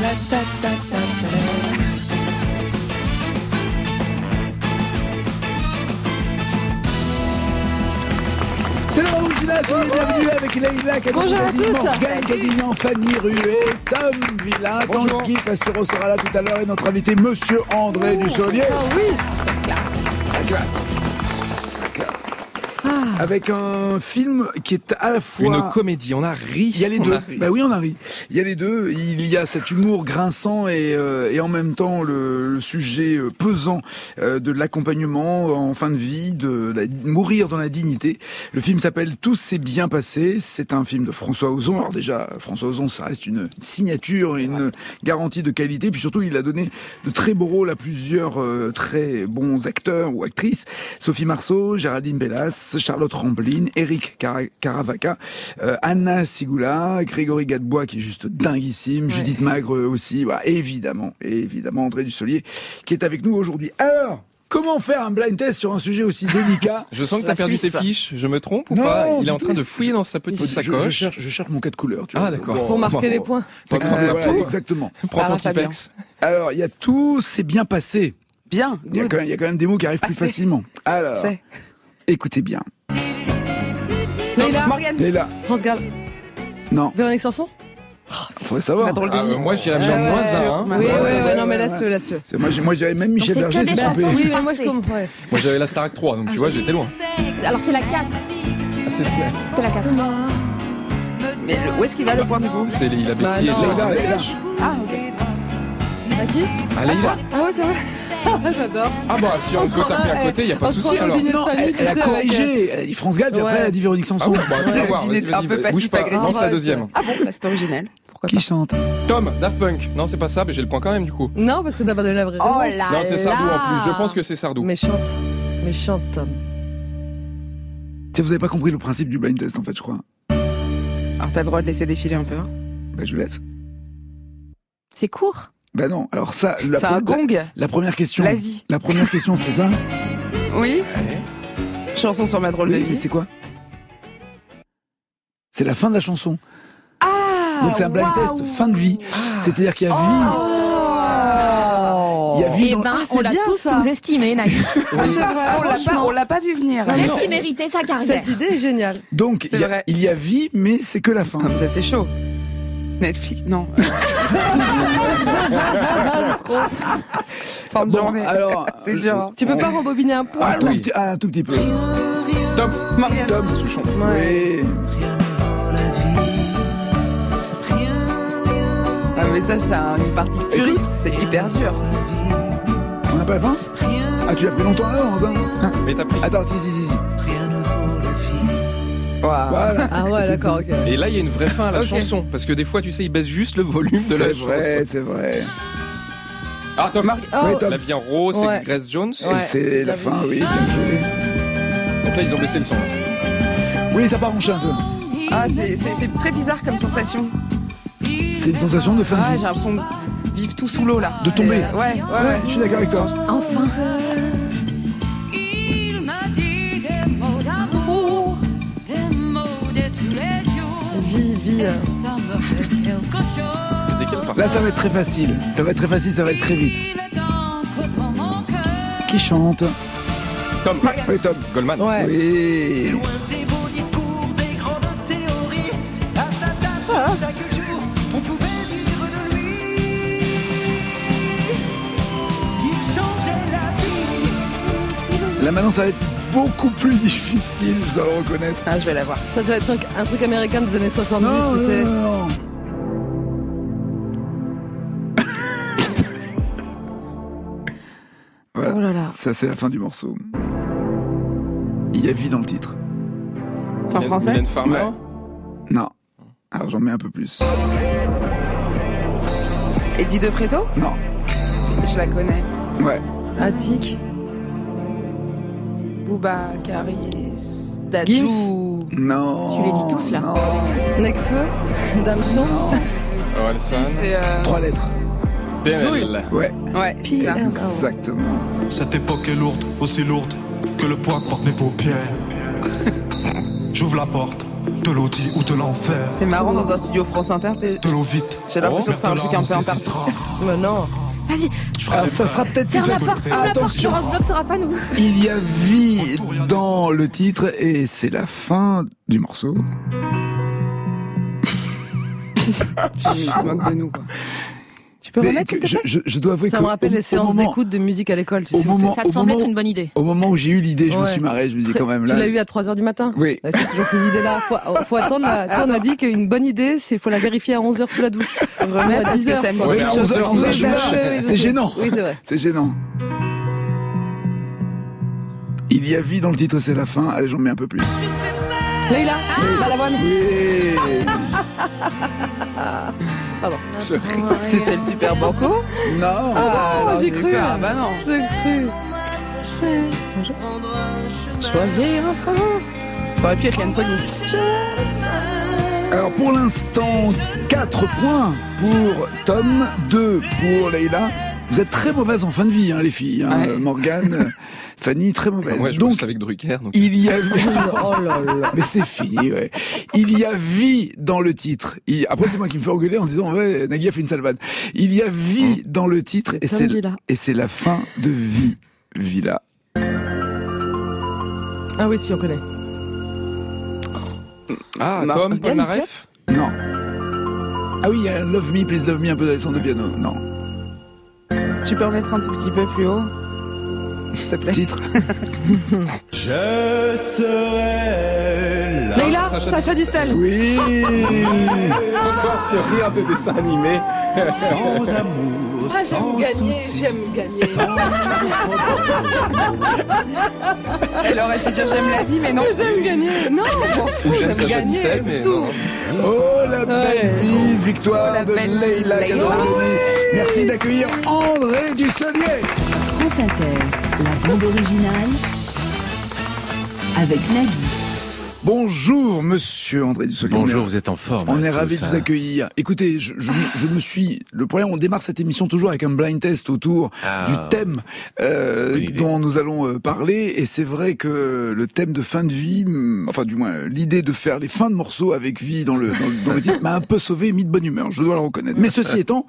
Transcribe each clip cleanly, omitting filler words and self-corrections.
C'est le moment où bienvenue avec Leïla, bonjour à tous. Morgane Cadignan, Fanny Ruet, Tom Villa, Tanguy Pastureau sera là tout à l'heure et notre invité Monsieur André Dussolier. Ah oui. La classe. Avec un film qui est à la fois... une comédie, on a ri. Il y a les deux. Bah oui, on a ri. Il y a les deux. Il y a cet humour grinçant et en même temps le sujet pesant de l'accompagnement en fin de vie, mourir dans la dignité. Le film s'appelle Tout s'est bien passé. C'est un film de François Ozon. Alors déjà, François Ozon, ça reste une signature, une garantie de qualité. Puis surtout, il a donné de très beaux rôles à plusieurs très bons acteurs ou actrices. Sophie Marceau, Géraldine Bellas, Charlotte Rampling, Eric Caravaca, Anna Sigula, Grégory Gadebois qui est juste dinguissime, ouais. Judith Magre aussi, voilà, évidemment André Dussolier qui est avec nous aujourd'hui. Alors, comment faire un blind test sur un sujet aussi délicat? Je sens que tu as perdu tes fiches, je me trompe ou pas? Il est en train de fouiller dans sa petite sacoche. Je cherche mon cas de couleur. Tu vois. Ah d'accord. Pour marquer les points. Voilà, exactement. Prends ton Tipex. Alors, il y a tout s'est bien passé. Bien. Il y a quand même des mots qui arrivent plus facilement. Alors, écoutez bien. Leïla. France Gall. Non. Véronique Sanson. Faudrait savoir. Moi, je dirais bien moins ça. Oui, non, mais laisse-le. Moi, je dirais même Michel Berger, c'est trompé. Oui, mais moi, je comprends. Moi, j'avais la Starac 3, donc tu vois, j'étais loin. Alors, c'est la 4. C'est la 4. Mais où est-ce qu'il va le point du coup? C'est Leïla Bekti et Leïla. Ah, ok. À qui? Ah, Leïla. Ah ouais, c'est vrai. J'adore. Ah bah, si on peut taper à côté, il n'y a pas de souci alors. Non, elle a corrigé. Elle a dit France Gall, puis après elle a dit Véronique Sanson. Le dîner un peu passif-agressif. Lance la deuxième. Ah bon, c'est original. Qui chante? Tom, Daft Punk. Non, c'est pas ça, mais j'ai le point quand même du coup. Non, parce que t'as pas donné la vraie réponse. Oh là. Non, c'est Sardou en plus. Je pense que c'est Sardou. Mais chante, Tom. Si vous avez pas compris le principe du blind test, en fait, je crois. Alors t'as le droit de laisser défiler un peu. Bah, je laisse. C'est court. Bah non, alors ça... C'est un gong. La première question... L'Asie. La première question, c'est ça? Oui. Chanson sur ma drôle de vie. C'est quoi? C'est la fin de la chanson. Ah. Donc c'est un blind test fin de vie. C'est-à-dire qu'il y a vie... Il y a vie dans... on l'a tous sous-estimé, Naïf. C'est vrai. On l'a pas vu venir. Qu'est-ce qui méritait sa carrière? Cette idée est géniale. Donc il y a vie, mais c'est que la fin. Ah, mais ça c'est chaud. Netflix, non. Fin de journée. Alors, c'est dur. Tu peux pas rembobiner un point? Un tout petit peu. Tom Souchon. Ouais. Oui. Ah, mais ça, c'est une partie puriste, c'est hyper dur. On n'a pas la fin? Ah, tu l'as pris longtemps à l'avance, hein? Mais t'as pris. Attends, si. Wow. Voilà. Ah ouais, d'accord, ok. Et là, il y a une vraie fin à la chanson. Parce que des fois, tu sais, ils baissent juste le volume de la chanson. C'est vrai. Ah, Tom. Oui, Tom. La vie en rose, c'est Grace Jones. Et c'est la fin, oui, bien joué. Donc là, ils ont baissé le son. Oui, ça part en chien, toi. Ah, c'est très bizarre comme sensation. C'est une sensation de fin de Ah, vie. j'ai l'impression de vivre tout sous l'eau, là. De tomber. Ouais. Je suis d'accord avec toi. Enfin. Vie. C'était quelle partie? Là, ça va être très facile. Ça va être très vite. Qui chante? Tom. Oui, Tom. Goldman. Ouais. Oui. Là, maintenant, ça va être beaucoup plus difficile, je dois le reconnaître. Ah, je vais la voir. Ça va être un truc américain des années 70, tu sais. Non. Voilà. Oh là là. Ça, c'est la fin du morceau. Il y a vie dans le titre. En français? Mylène Farmer. Ouais. Non. Alors, j'en mets un peu plus. Eddie De Pretto? Non. Je la connais. Ouais. Attic. Booba, Caris, Dadju. Non. Tu les dis tous, là. Non. Necfeu. Damson. Non. Orelsan. C'est 3 lettres. PNL. Ouais. Ouais, c'est ça. Exactement. Cette époque est lourde, aussi lourde que le poids que portent mes paupières. J'ouvre la porte, de l'audi ou de l'enfer. C'est marrant dans un studio France Inter, De l'eau vite. j'ai l'impression de faire un truc un peu imparti. Mais non. Vas-y, Alors, ça sera peut-être plus ferme la facile. porte, ferme la porte. Attention, Laurence Bloch sera pas nous. il y a vie dans le titre et c'est la fin du morceau. Il se moque de nous, quoi. Tu peux Mais remettre, s'il te plaît? je dois avouer Ça que me rappelle les séances d'écoute de musique à l'école, tu au sais. moment- Ça te au semble moment- être une bonne idée. Au moment où j'ai eu l'idée, je me Ouais. suis marré, je me dis quand même Tu là. l'as eu à 3h du matin? Oui. Ouais, c'est toujours ces idées-là. Faut attendre là. Tu sais, on a dit qu'une bonne idée, faut la vérifier à 11h sous la douche. Remettre parce que ça me dit Ouais, quelque mais à chose. 11h, sur 11h, ce je suis jeu. là. je C'est sais. gênant. Oui, c'est vrai. C'est gênant. Il y a vie dans le titre, c'est la fin. Allez, j'en mets un peu plus. Leïla, Balavoine. Oui. Pardon. C'était le super banco. Non. Ah, j'ai cru. Bah non. J'ai cru. Choisir entre nous. Ça aurait pu être Liane Folly. Alors pour l'instant, 4 points pour Tom, 2 pour Leïla. Vous êtes très mauvaises en fin de vie, hein, les filles. Hein. Ouais. Morgane, Fanny, très mauvaise. Ouais, je Donc, bosse avec Drucker. Donc... il y a Oh là là. mais c'est fini, ouais. Il y a vie dans le titre. Après, c'est moi qui me fais engueuler en disant, ouais, Nagui a fait une salvade. Il y a vie dans le titre et Tom Villa. c'est la fin de Vie Villa. Ah oui, si, on connaît. Ah, Mar- Tom, Yann Polnareff. Non. Ah oui, il y a Love Me, Please Love Me, un peu d'Alessandro Piano. Non. Tu peux remettre un tout petit peu plus haut, s'il te plaît. Titre. Je serai là. Leïla, Sacha Sacha Distel. Oui. Encore ce rire de dessin animé. Sans amour, sans souci. j'aime gagner. Elle aurait pu dire j'aime la vie, mais non. J'aime gagner. Non, je m'en fous, Ou j'aime Sacha gagner, Distel, c'est mais tout. non. Oh, la belle Ouais. vie, victoire Oh, la de belle Leïla Leïla. Gadoroni. Merci d'accueillir André Dussolier. France Inter, la bande originale avec Nagui. Bonjour, monsieur André Dussolier. Bonjour, vous êtes en forme. On est tous, ravis de vous hein. accueillir. Écoutez, je me suis... Le problème, on démarre cette émission toujours avec un blind test autour Ah. du thème Bonne idée. dont nous allons parler. Et c'est vrai que le thème de fin de vie, enfin du moins l'idée de faire les fins de morceaux avec vie dans le titre m'a un peu sauvé et mis de bonne humeur, je dois le reconnaître. Mais ceci étant,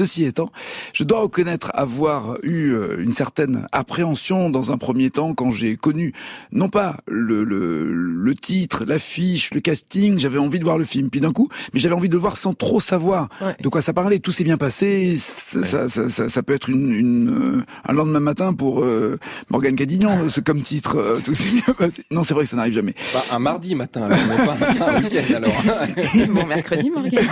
je dois reconnaître avoir eu une certaine appréhension dans un premier temps quand j'ai connu non pas le titre, l'affiche, le casting, j'avais envie de voir le film. Puis d'un coup, mais j'avais envie de le voir sans trop savoir Ouais. de quoi ça parlait. Tout s'est bien passé. Ça peut être un lendemain matin pour Morgane Cadignan, c'est comme titre. Tout s'est bien passé. Non, c'est vrai que ça n'arrive jamais. Bah, un mardi matin, alors, mais pas un week-end alors. Bon mercredi, Morgane.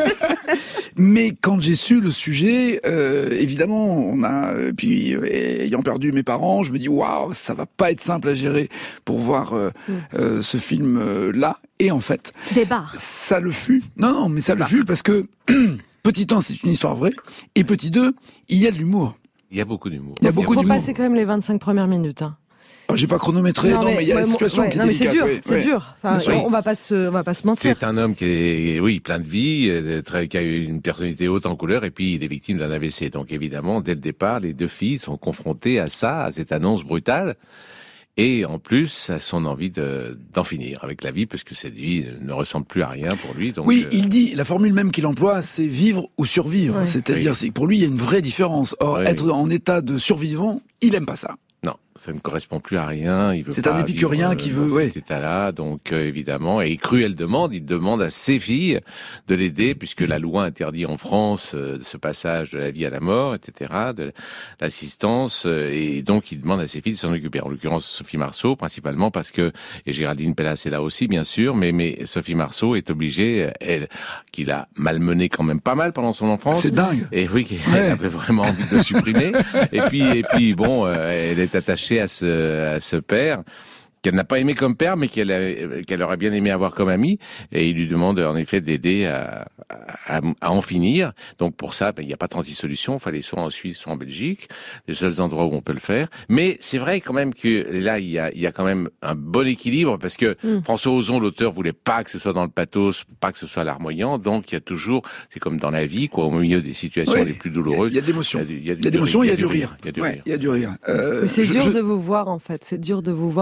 Mais quand j'ai su le sujet, évidemment, puis ayant perdu mes parents, je me dis waouh, ça va pas être simple à gérer pour voir ce film là. Et en fait, Débarre. ça le fut. Non, mais ça le fut parce que petit 1, c'est une histoire vraie, et petit 2, il y a de l'humour. Il y a beaucoup d'humour. Il y a beaucoup Faut d'humour. passer quand même les 25 premières minutes. Hein. Alors, j'ai pas chronométré, non, mais il y a la situation qui est non, mais c'est délicate. dur, ouais, c'est ouais. dur. Enfin, Bien sûr. on va pas se mentir. C'est un homme qui est, oui, plein de vie, qui a eu une personnalité haute en couleur, et puis il est victime d'un AVC. Donc évidemment, dès le départ, les deux filles sont confrontées à ça, à cette annonce brutale. Et en plus, à son envie d'en finir avec la vie, parce que cette vie ne ressemble plus à rien pour lui. Donc, Oui, il dit, la formule même qu'il emploie, c'est vivre ou survivre. Ouais. C'est-à-dire, Oui. c'est que pour lui, il y a une vraie différence. Or, Oui, être en état de survivant, il aime pas ça. non, ça ne correspond plus à rien. Il veut C'est pas un épicurien vivre, qui dans veut, ouais. cet état-là, donc évidemment, et cruelle demande, il demande à ses filles de l'aider, puisque la loi interdit en France ce passage de la vie à la mort, etc., de l'assistance, et donc il demande à ses filles de s'en occuper. En l'occurrence, Sophie Marceau, principalement parce que, et Géraldine Pellas est là aussi, bien sûr, mais Sophie Marceau est obligée, elle, qui l'a malmenée quand même pas mal pendant son enfance. C'est dingue. Et oui, Ouais. elle avait vraiment envie de le supprimer. et puis bon, elle est attachée à ce père qu'elle n'a pas aimé comme père, mais qu'elle aurait bien aimé avoir comme ami. Et il lui demande en effet de l'aider à en finir. Donc pour ça, il n'y a pas 36 solutions. Il fallait soit en Suisse, soit en Belgique, les seuls endroits où on peut le faire. Mais c'est vrai quand même que là, il y a quand même un bon équilibre, parce que François Ozon, l'auteur, voulait pas que ce soit dans le pathos, pas que ce soit larmoyant. Donc il y a toujours, c'est comme dans la vie, quoi, au milieu des situations Ouais. les plus douloureuses. Il y a de l'émotion. Il y a de l'émotion, il y a du rire. Il y a du Ouais, rire. il y a du rire. Mais c'est je- dur je- de vous voir en fait. C'est dur de vous voir parce que quand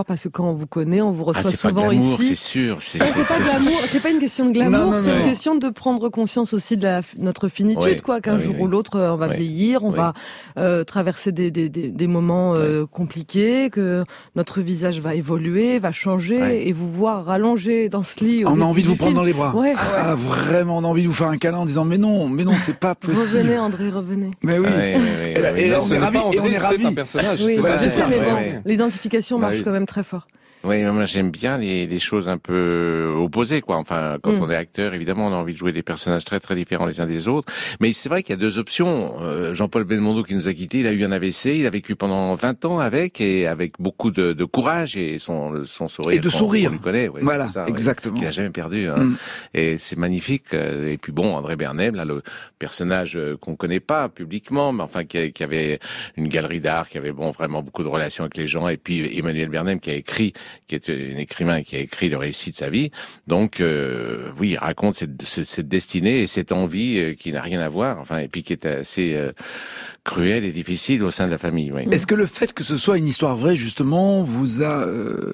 on vous connaît, on vous reçoit c'est souvent pas glamour, ici. c'est sûr. C'est pas glamour, c'est pas une question de glamour, c'est une question de prendre conscience aussi de notre finitude, quoi. Qu'un jour ou l'autre, on va vieillir, on va traverser des moments compliqués, que notre visage va évoluer, va changer, et vous voir rallonger dans ce lit. On a envie de vous prendre dans les bras. Ouais. Ah, vraiment, on a envie de vous faire un câlin en disant mais non, c'est pas possible. Revenez, André, revenez. Mais oui. Et on est ravis. C'est un personnage. Oui, c'est ça, je sais, mais bon, ouais. l'identification marche quand même très fort. Oui, moi j'aime bien les choses un peu opposées, quoi. Enfin, quand on est acteur, évidemment, on a envie de jouer des personnages très très différents les uns des autres. Mais c'est vrai qu'il y a deux options. Jean-Paul Belmondo qui nous a quittés, il a eu un AVC, il a vécu pendant 20 ans avec beaucoup de courage et son sourire. Et de sourire. On le connaît, voilà, ça, exactement. Qu'il a jamais perdu. Hein. Et c'est magnifique. Et puis bon, André Bernheim, là, le personnage qu'on connaît pas publiquement, mais enfin qui avait une galerie d'art, qui avait vraiment beaucoup de relations avec les gens. Et puis Emmanuel Bernheim qui est un écrivain qui a écrit le récit de sa vie. Donc, oui, il raconte cette destinée et cette envie qui n'a rien à voir, enfin, et puis qui est assez cruelle et difficile au sein de la famille. Oui. Est-ce que le fait que ce soit une histoire vraie, justement, vous a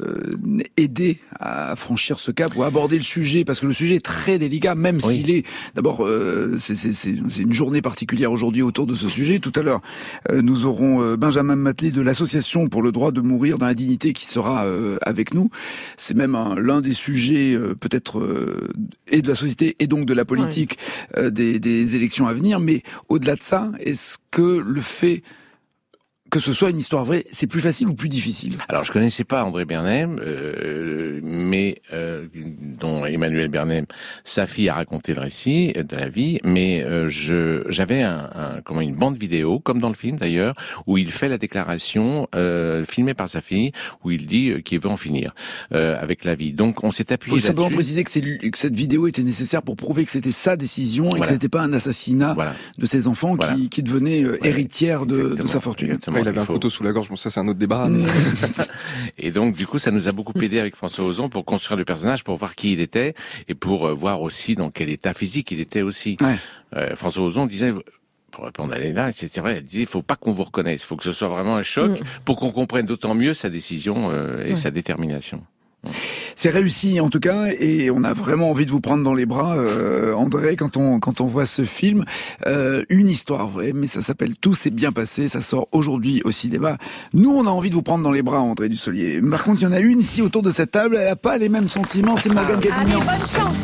aidé à franchir ce cap ou à aborder le sujet? Parce que le sujet est très délicat, même s'il est... D'abord, c'est une journée particulière aujourd'hui autour de ce sujet. Tout à l'heure, nous aurons Benjamin Mately de l'Association pour le droit de mourir dans la dignité qui sera avec nous. C'est même l'un des sujets peut-être et de la société et donc de la politique des élections à venir. Mais au-delà de ça, est-ce que le fait que ce soit une histoire vraie, c'est plus facile ou plus difficile? Alors, je connaissais pas André Bernheim, mais dont Emmanuel Bernheim, sa fille a raconté le récit de la vie, mais j'avais une bande vidéo, comme dans le film d'ailleurs, où il fait la déclaration filmée par sa fille, où il dit qu'il veut en finir avec la vie. Donc, on s'est appuyé là-dessus. Il faut simplement préciser que cette vidéo était nécessaire pour prouver que c'était sa décision et que c'était pas un assassinat de ses enfants qui devenait héritière de sa fortune. Exactement. Il avait un couteau sous la gorge, bon ça c'est un autre débat. Et donc du coup ça nous a beaucoup aidé avec François Ozon pour construire le personnage, pour voir qui il était et pour voir aussi dans quel état physique il était aussi. François Ozon disait, pour répondre à Léla, c'est vrai, elle disait il faut pas qu'on vous reconnaisse, il faut que ce soit vraiment un choc pour qu'on comprenne d'autant mieux sa décision et sa détermination. C'est réussi en tout cas et on a vraiment envie de vous prendre dans les bras, André, quand on voit ce film. Une histoire vraie, mais ça s'appelle Tout s'est bien passé, ça sort aujourd'hui au cinéma. Nous, on a envie de vous prendre dans les bras, André Dussolier. Par contre, il y en a une ici autour de cette table, elle a pas les mêmes sentiments, c'est Morgane Cadignan. Allez, bonne chance.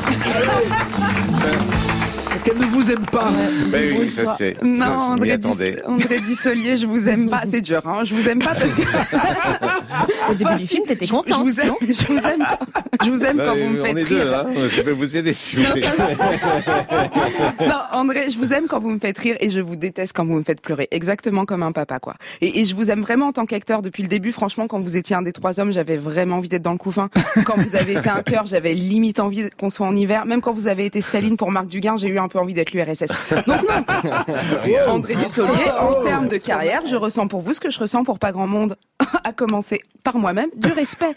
Parce qu'elle ne vous aime pas. Ben oui, ça c'est. Non, André Dussolier, je vous aime pas. C'est dur, hein. Je vous aime pas parce que. Au début du film, t'étais contente. Je vous aime quand vous me faites rire. Deux, hein. Je vais vous aider si vous voulez. Non, André, je vous aime quand vous me faites rire et je vous déteste quand vous me faites pleurer. Exactement comme un papa, quoi. Et je vous aime vraiment en tant qu'acteur depuis le début. Franchement, quand vous étiez un des 3 hommes, j'avais vraiment envie d'être dans le couffin. Quand vous avez été un cœur, j'avais limite envie qu'on soit en hiver. Même quand vous avez été Staline pour Marc Duguin, j'ai eu un peu envie d'être l'URSS. Donc non. André Dussolier, en termes de carrière, je ressens pour vous ce que je ressens pour pas grand monde. À commencer par moi-même, du respect.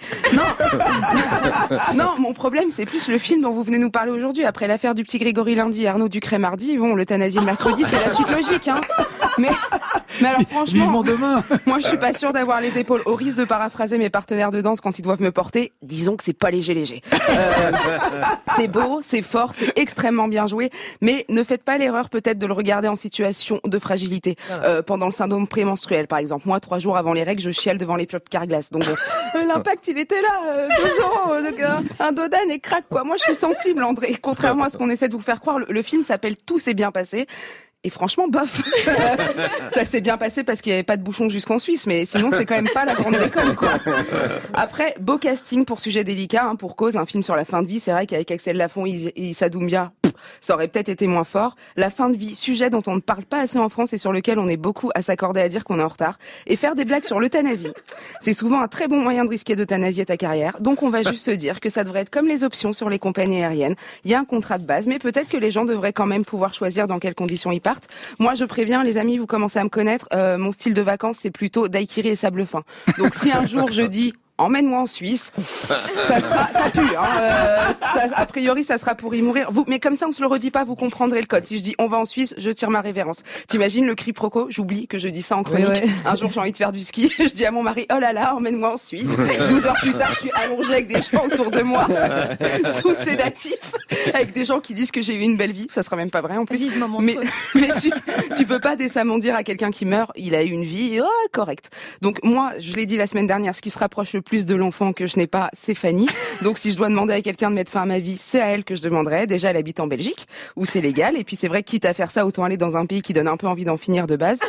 Non, mon problème, c'est plus le film dont vous venez nous parler aujourd'hui. Après l'affaire du petit Grégory lundi et Arnaud Ducret mardi, bon, l'euthanasie le mercredi, c'est la suite logique, hein. Mais alors franchement, demain. Moi je suis pas sûre d'avoir les épaules. Au risque de paraphraser mes partenaires de danse quand ils doivent me porter, disons que c'est pas léger. C'est beau, c'est fort, c'est extrêmement bien joué, mais ne faites pas l'erreur peut-être de le regarder en situation de fragilité. Pendant le syndrome prémenstruel par exemple. Moi 3 jours avant les règles, je chiale devant les pubs Carglass. Donc l'impact il était là, 2 €, un dodan et crac quoi. Moi je suis sensible André, contrairement à ce qu'on essaie de vous faire croire. Le film s'appelle Tout s'est bien passé. Et franchement, bof. Ça s'est bien passé parce qu'il n'y avait pas de bouchon jusqu'en Suisse, mais sinon c'est quand même pas la grande déconne, quoi. Après, beau casting pour sujet délicat, hein, pour cause, un film sur la fin de vie. C'est vrai qu'avec Axel Lafont et Issa Doumbia, ça aurait peut-être été moins fort. La fin de vie, sujet dont on ne parle pas assez en France et sur lequel on est beaucoup à s'accorder à dire qu'on est en retard. Et faire des blagues sur l'euthanasie, c'est souvent un très bon moyen de risquer d'euthanasier ta carrière. Donc on va juste se dire que ça devrait être comme les options sur les compagnies aériennes. Il y a un contrat de base, mais peut-être que les gens devraient quand même pouvoir choisir dans quelles conditions ils partent. Moi, je préviens, les amis, vous commencez à me connaître. Mon style de vacances, c'est plutôt daiquiri et sable fin. Donc si un jour je dis emmène-moi en Suisse. Ça pue, a priori, ça sera pour y mourir. Mais comme ça, on se le redit pas, vous comprendrez le code. Si je dis on va en Suisse, je tire ma révérence. T'imagines le quiproquo? J'oublie que je dis ça en chronique. Ouais. Un jour, j'ai envie de faire du ski. Je dis à mon mari, oh là là, emmène-moi en Suisse. 12 heures plus tard, je suis allongée avec des gens autour de moi, sous sédatif, avec des gens qui disent que j'ai eu une belle vie. Ça sera même pas vrai en plus. Mais tu peux pas décemment dire à quelqu'un qui meurt, il a eu une vie correcte. Donc moi, je l'ai dit la semaine dernière, ce qui se rapproche le plus de l'enfant que je n'ai pas, c'est Fanny. Donc si je dois demander à quelqu'un de mettre fin à ma vie, c'est à elle que je demanderai. Déjà, elle habite en Belgique, où c'est légal. Et puis c'est vrai que quitte à faire ça, autant aller dans un pays qui donne un peu envie d'en finir de base.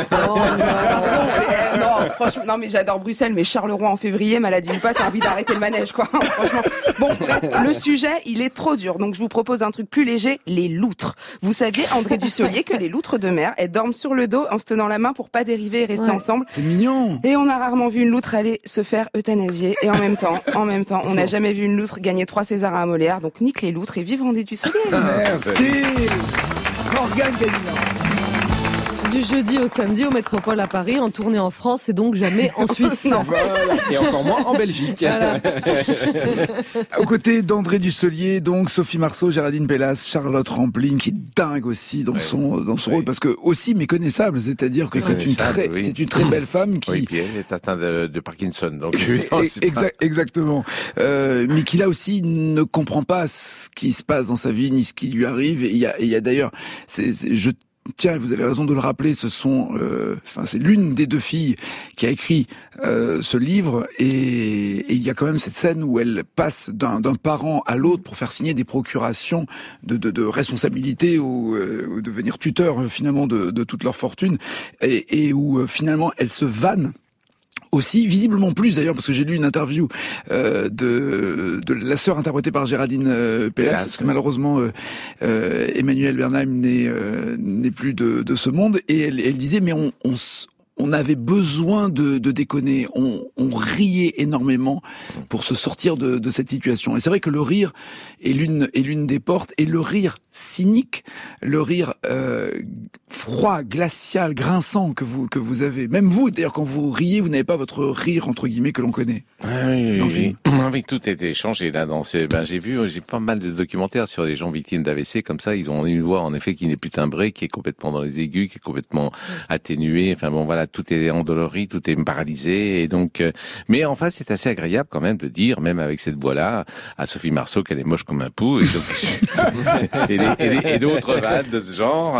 Non, franchement, non mais j'adore Bruxelles, mais Charleroi en février, maladie ou pas, t'as envie d'arrêter le manège, quoi. Franchement. Bon, bref, le sujet, il est trop dur. Donc je vous propose un truc plus léger, les loutres. Vous saviez, André Dussolier, que les loutres de mer, elles dorment sur le dos en se tenant la main pour pas dériver et rester ensemble. C'est mignon. Et on a rarement vu une loutre aller se faire euthanasier. Et en même temps, on n'a jamais vu une loutre gagner 3 Césars à un Molière. Donc nique les loutres et vive André Dussolier. Merci. Morgane Ganina. Du jeudi au samedi au Métropole à Paris, en tournée en France et donc jamais en Suisse. Voilà. Et encore moins en Belgique. Voilà. Aux côtés d'André Dussolier, donc Sophie Marceau, Géraldine Pellas, Charlotte Rampling, qui est dingue aussi dans son rôle, parce que aussi méconnaissable, c'est-à-dire que c'est une très belle femme qui... Oui, puis elle est atteinte de Parkinson, donc exactement. Mais qui là aussi ne comprend pas ce qui se passe dans sa vie, ni ce qui lui arrive. Et il y a d'ailleurs, tiens, vous avez raison de le rappeler, c'est l'une des 2 filles qui a écrit ce livre, et il y a quand même cette scène où elle passe d'un parent à l'autre pour faire signer des procurations de responsabilité ou devenir tuteur finalement de toute leur fortune, et où finalement elle se vanne aussi, visiblement plus d'ailleurs, parce que j'ai lu une interview de la sœur interprétée par Géraldine Pellas, parce que malheureusement Emmanuelle Bernheim n'est plus de ce monde, et elle disait mais on avait besoin de déconner, on riait énormément pour se sortir de cette situation. Et c'est vrai que le rire est l'une des portes, et le rire cynique, le rire froid, glacial, grinçant que vous avez. Même vous, d'ailleurs, quand vous riez, vous n'avez pas votre rire entre guillemets que l'on connaît. Oui. Tout a été changé là. J'ai pas mal de documentaires sur les gens victimes d'AVC comme ça. Ils ont une voix en effet qui n'est plus timbrée, qui est complètement dans les aigus, qui est complètement atténuée. Enfin bon, voilà, tout est endolori, tout est paralysé, et donc. Mais enfin, c'est assez agréable quand même de dire, même avec cette voix-là, à Sophie Marceau qu'elle est moche comme un pou, et donc et d'autres vannes de ce genre,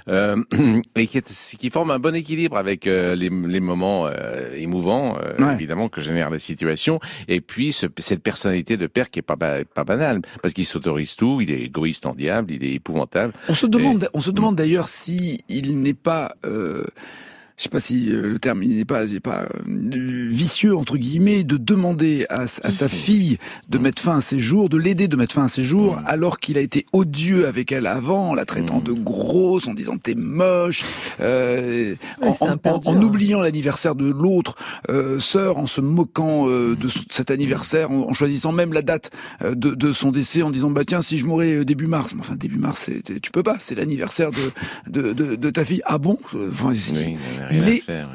et qui forment un bon équilibre avec les moments émouvants, évidemment, que génèrent la situation, et puis cette personnalité de père qui est pas banale, parce qu'il s'autorise tout, il est égoïste en diable, il est épouvantable. On se demande d'ailleurs si il n'est pas je sais pas si le terme il n'est pas vicieux entre guillemets, de demander à sa fille de mettre fin à ses jours, de l'aider de mettre fin à ses jours, alors qu'il a été odieux avec elle avant, en la traitant de grosse, en disant t'es moche, en oubliant l'anniversaire de l'autre sœur, en se moquant de cet anniversaire, en choisissant même la date de son décès, en disant bah tiens, si je mourais début mars. Enfin début mars, tu peux pas, c'est l'anniversaire de ta fille. Ah bon? Enfin, il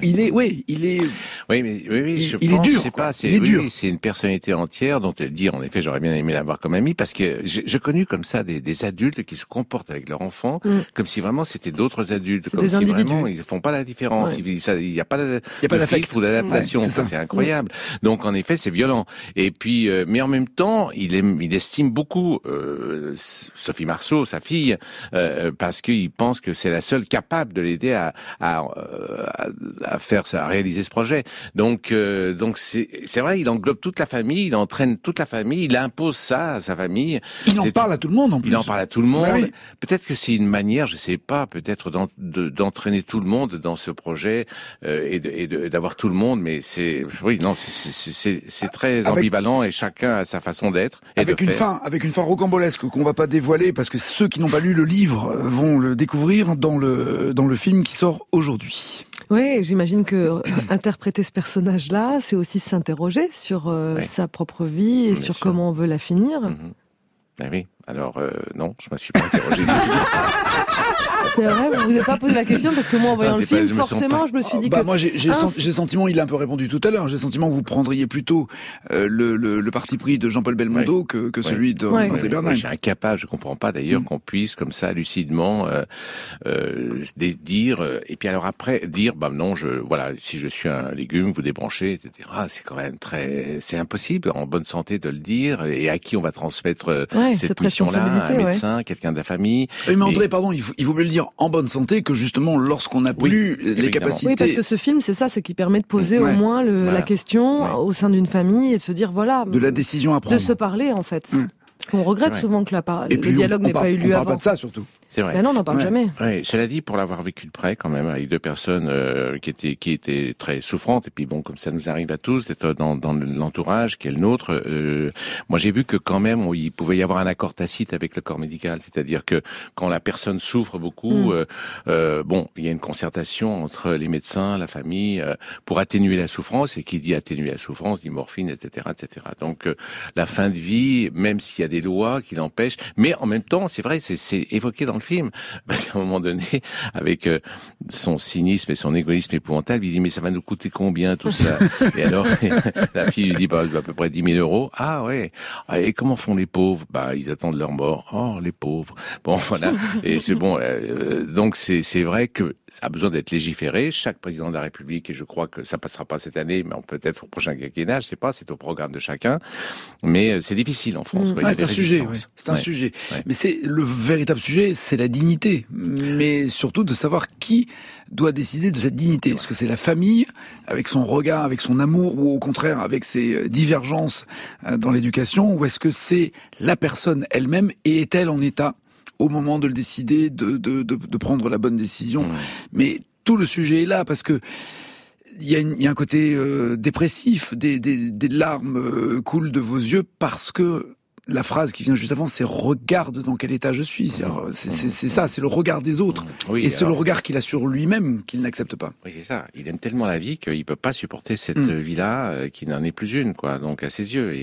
est dur. C'est une personnalité entière dont elle dit, en effet, j'aurais bien aimé l'avoir comme amie, parce que j'ai connu comme ça des adultes qui se comportent avec leur enfant comme si vraiment c'était d'autres adultes, comme si vraiment ils font pas la différence. Il y a pas d'affect ou d'adaptation. C'est incroyable. Donc en effet, c'est violent. Et puis, mais en même temps, il estime beaucoup Sophie Marceau, sa fille, parce qu'il pense que c'est la seule capable de l'aider à réaliser ce projet. Donc c'est vrai, il englobe toute la famille, il entraîne toute la famille, il impose ça à sa famille. Il en parle à tout le monde en plus. Il en parle à tout le monde. Bah oui. Peut-être que c'est une manière, je sais pas, peut-être d'entraîner tout le monde dans ce projet et d'avoir tout le monde. Mais c'est très ambivalent, et chacun a sa façon d'être. Avec une fin rocambolesque qu'on va pas dévoiler, parce que ceux qui n'ont pas lu le livre vont le découvrir dans le film qui sort aujourd'hui. Oui, j'imagine que interpréter ce personnage-là, c'est aussi s'interroger sur sa propre vie et sur comment on veut la finir. Oui, Alors non, je ne me suis pas interrogé. C'est vrai, vous n'avez pas posé la question parce que moi en voyant le film, forcément, je me suis dit que... Moi j'ai le sentiment, il a un peu répondu tout à l'heure, j'ai le sentiment que vous prendriez plutôt le parti pris de Jean-Paul Belmondo que celui d'André Bernheim. Je suis incapable, je comprends pas d'ailleurs qu'on puisse comme ça lucidement dire et puis alors après dire non, voilà, si je suis un légume, vous débranchez, etc. C'est quand même c'est impossible en bonne santé de le dire, et à qui on va transmettre cette mission-là, un médecin, quelqu'un de la famille. Oui, mais André, pardon, il vaut mieux le dire en bonne santé que justement lorsqu'on n'a plus les capacités. Oui, parce que ce film, c'est ça, ce qui permet de poser au moins la question au sein d'une famille et de se dire de la décision à prendre, de se parler en fait. Parce qu'on regrette souvent que le dialogue n'ait pas eu lieu avant. On parle pas de ça surtout. C'est vrai. Ben non, on n'en parle jamais. Oui, cela dit, pour l'avoir vécu de près quand même, avec deux personnes qui étaient très souffrantes, et puis bon, comme ça nous arrive à tous d'être dans l'entourage qui est le nôtre, moi j'ai vu que quand même il pouvait y avoir un accord tacite avec le corps médical, c'est-à-dire que quand la personne souffre beaucoup, il y a une concertation entre les médecins, la famille, pour atténuer la souffrance, et qui dit atténuer la souffrance dit morphine, etc., etc. Donc la fin de vie, même s'il y a des lois qui l'empêchent, mais en même temps, c'est vrai, c'est évoqué dans le film, parce qu'à un moment donné, avec son cynisme et son égoïsme épouvantable, il dit mais ça va nous coûter combien tout ça? Et alors la fille lui dit à peu près 10 000 €. Ah ouais. Et comment font les pauvres? Ils attendent leur mort. Oh les pauvres. Bon voilà. Et c'est bon. Donc c'est vrai que ça a besoin d'être légiféré. Chaque président de la République, et je crois que ça passera pas cette année, mais peut-être au prochain quinquennat, je sais pas, c'est au programme de chacun. Mais c'est difficile en France. C'est un sujet. C'est un sujet. Mais c'est le véritable sujet. C'est la dignité, mais surtout de savoir qui doit décider de cette dignité. Est-ce que c'est la famille, avec son regard, avec son amour, ou au contraire avec ses divergences dans l'éducation, ou est-ce que c'est la personne elle-même, et est-elle en état, au moment de le décider, de prendre la bonne décision? Mais tout le sujet est là, parce que il y a un côté dépressif, des larmes coulent de vos yeux, parce que la phrase qui vient juste avant, c'est « regarde dans quel état je suis ». C'est ça, c'est le regard des autres. Et c'est le regard qu'il a sur lui-même qu'il n'accepte pas. Oui, c'est ça. Il aime tellement la vie qu'il peut pas supporter cette vie-là, qui n'en est plus une, quoi. Donc, à ses yeux.